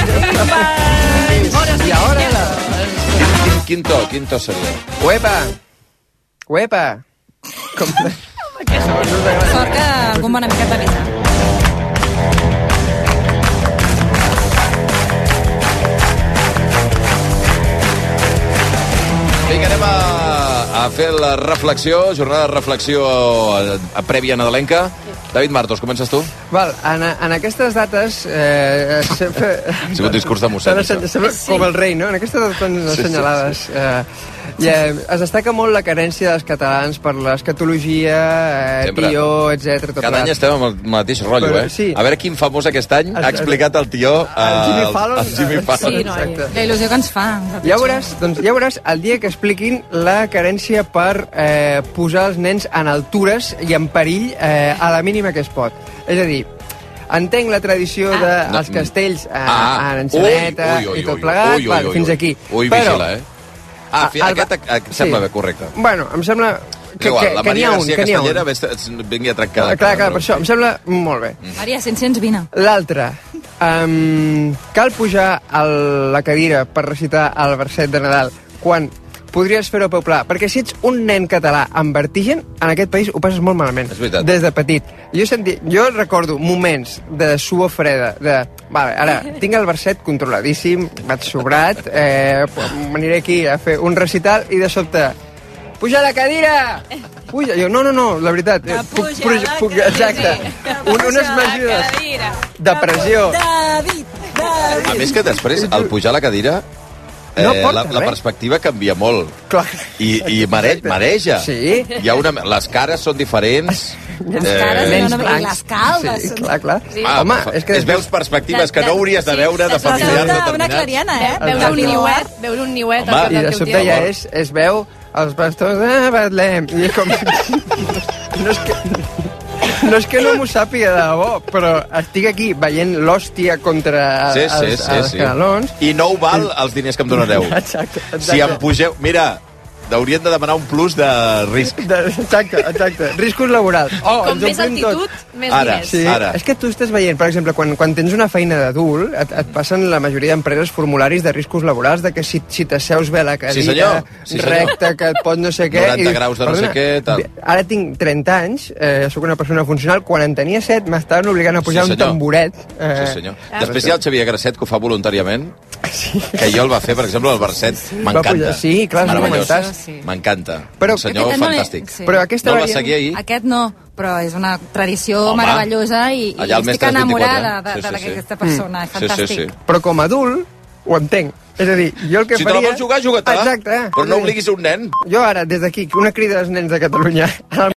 I ara la... Quin, quin to, quin to seria? Uepa! Uepa! Com... Sort que algú m'ha una mica d'avisar. Vinga, anem a, a fer la reflexió, jornada de reflexió a, a prèvia nadalenca. David Martos, comences tu? Val, en, en aquestes dates... Eh, sempre... Ha sigut discurs de mossèn, S'ha de- sembla com el rei, no? En aquestes dates tan Sí, sí, assenyalades... Eh, i, eh, es destaca molt la carència dels catalans per l'escatologia, eh, Sempre. tió, etcètera. tot Cada any plegat. estem amb el mateix rotllo, Però, eh? sí. A veure quin famós aquest any ha explicat el tió El Jimmy al- Fallon. al Jimmy Fallon. Sí, noi. La il·lusió que ens fa. Ja veuràs, doncs, ja veuràs el dia que expliquin la carència per eh, posar els nens en altures i en perill eh, a la mínima que es pot. És a dir, entenc la tradició No, dels castells a, ah, a Enxaneta ui, ui, ui, i tot ui, plegat, ui, ui, val, ui, fins ui. aquí. Ui, Però, vigila, eh? Ah, fi, el- aquest eh, sembla bé, correcte. Bueno, em sembla que, Igual, que, la que n'hi Maria ha un, García que n'hi ha un. Castellera ves- vingui a trencar. Ah, clar, clar, per això, em sembla molt bé. Maria, cinc-cents, vine. L'altre, um, cal pujar a la cadira per recitar el verset de Nadal quan podries fer-ho a peu pla, perquè si ets un nen català amb vertigen, en aquest país ho passes molt malament. És veritat. Des de petit. Jo, senti, jo recordo moments de suor freda, de... Vale, ara, tinc el verset controladíssim, vaig sobrat, eh, m'aniré aquí a fer un recital i de sobte... Puja a la cadira! Puja! Jo, no, no, no, la veritat. eh, Puc, puc, puc, exacte. Un, unes mesures de pressió. David, David. A més que després, al pujar a la cadira, eh, no porta la, la res. perspectiva canvia molt. Clar. I, i mare, mareja. Sí. Hi ha una, les cares són diferents. Les cares, Menys no, no, blancs. les caldes. Sí, clar, clar. Sí. Ah, Home, fa- és que... és veus perspectives que no hauries de Sí, veure de es veu familiars una determinats. clariana, eh? Veure un niuet, veure un niuet. Home, al cap I del de teu sobte tio. ja és, es veu els bastons de Betlem. I és com... No és que... No és que no m'ho sàpiga de debò, però estic aquí veient l'hòstia contra Sí, sí, els, sí, els sí. canelons. I no ho val els diners que em donareu. Exacte, exacte. Si em pugeu... Mira, haurien de demanar un plus de risc. De, exacte, exacte. Riscos laborals. Oh, Com ens més omplim altitud, tot. més Ara, diners. Sí, Ara. és que tu estàs veient, per exemple, quan, quan tens una feina d'adult, et, et passen la majoria d'empreses formularis de riscos laborals, de que si, si t'asseus bé a la cadira, Sí, senyor. Sí, senyor. recte, que et pot no sé què... noranta i dius, graus de no "Perdona, sé què, tal." Ara tinc trenta anys, eh, sóc una persona funcional, quan en tenia set m'estaven obligant a pujar Sí, un senyor. tamboret. Eh, Sí, senyor. Després hi ha el Xavier Grasset, que ho fa voluntàriament, que jo el va fer, per exemple, el Barcet. Va M'encanta. pujar- sí, clar, és Meravellós. comentat. Sí. M'encanta. Però Un senyor aquest no l'he- fantàstic. sí. Però aquesta No el va variant- seguir ahir? Aquest no, però és una tradició Home, meravellosa i, i allà al estic Mestres enamorada vint-i-quatre, eh? de- Sí, sí, sí. d'aquesta persona, és fantàstic. Sí, sí, sí. Però com a adult, ho entenc. És a dir, jo el que Si te faria... la vols jugar, juga-te. Exacte. Però no obliguis un nen. Jo ara, des d'aquí, una crida als nens de Catalunya,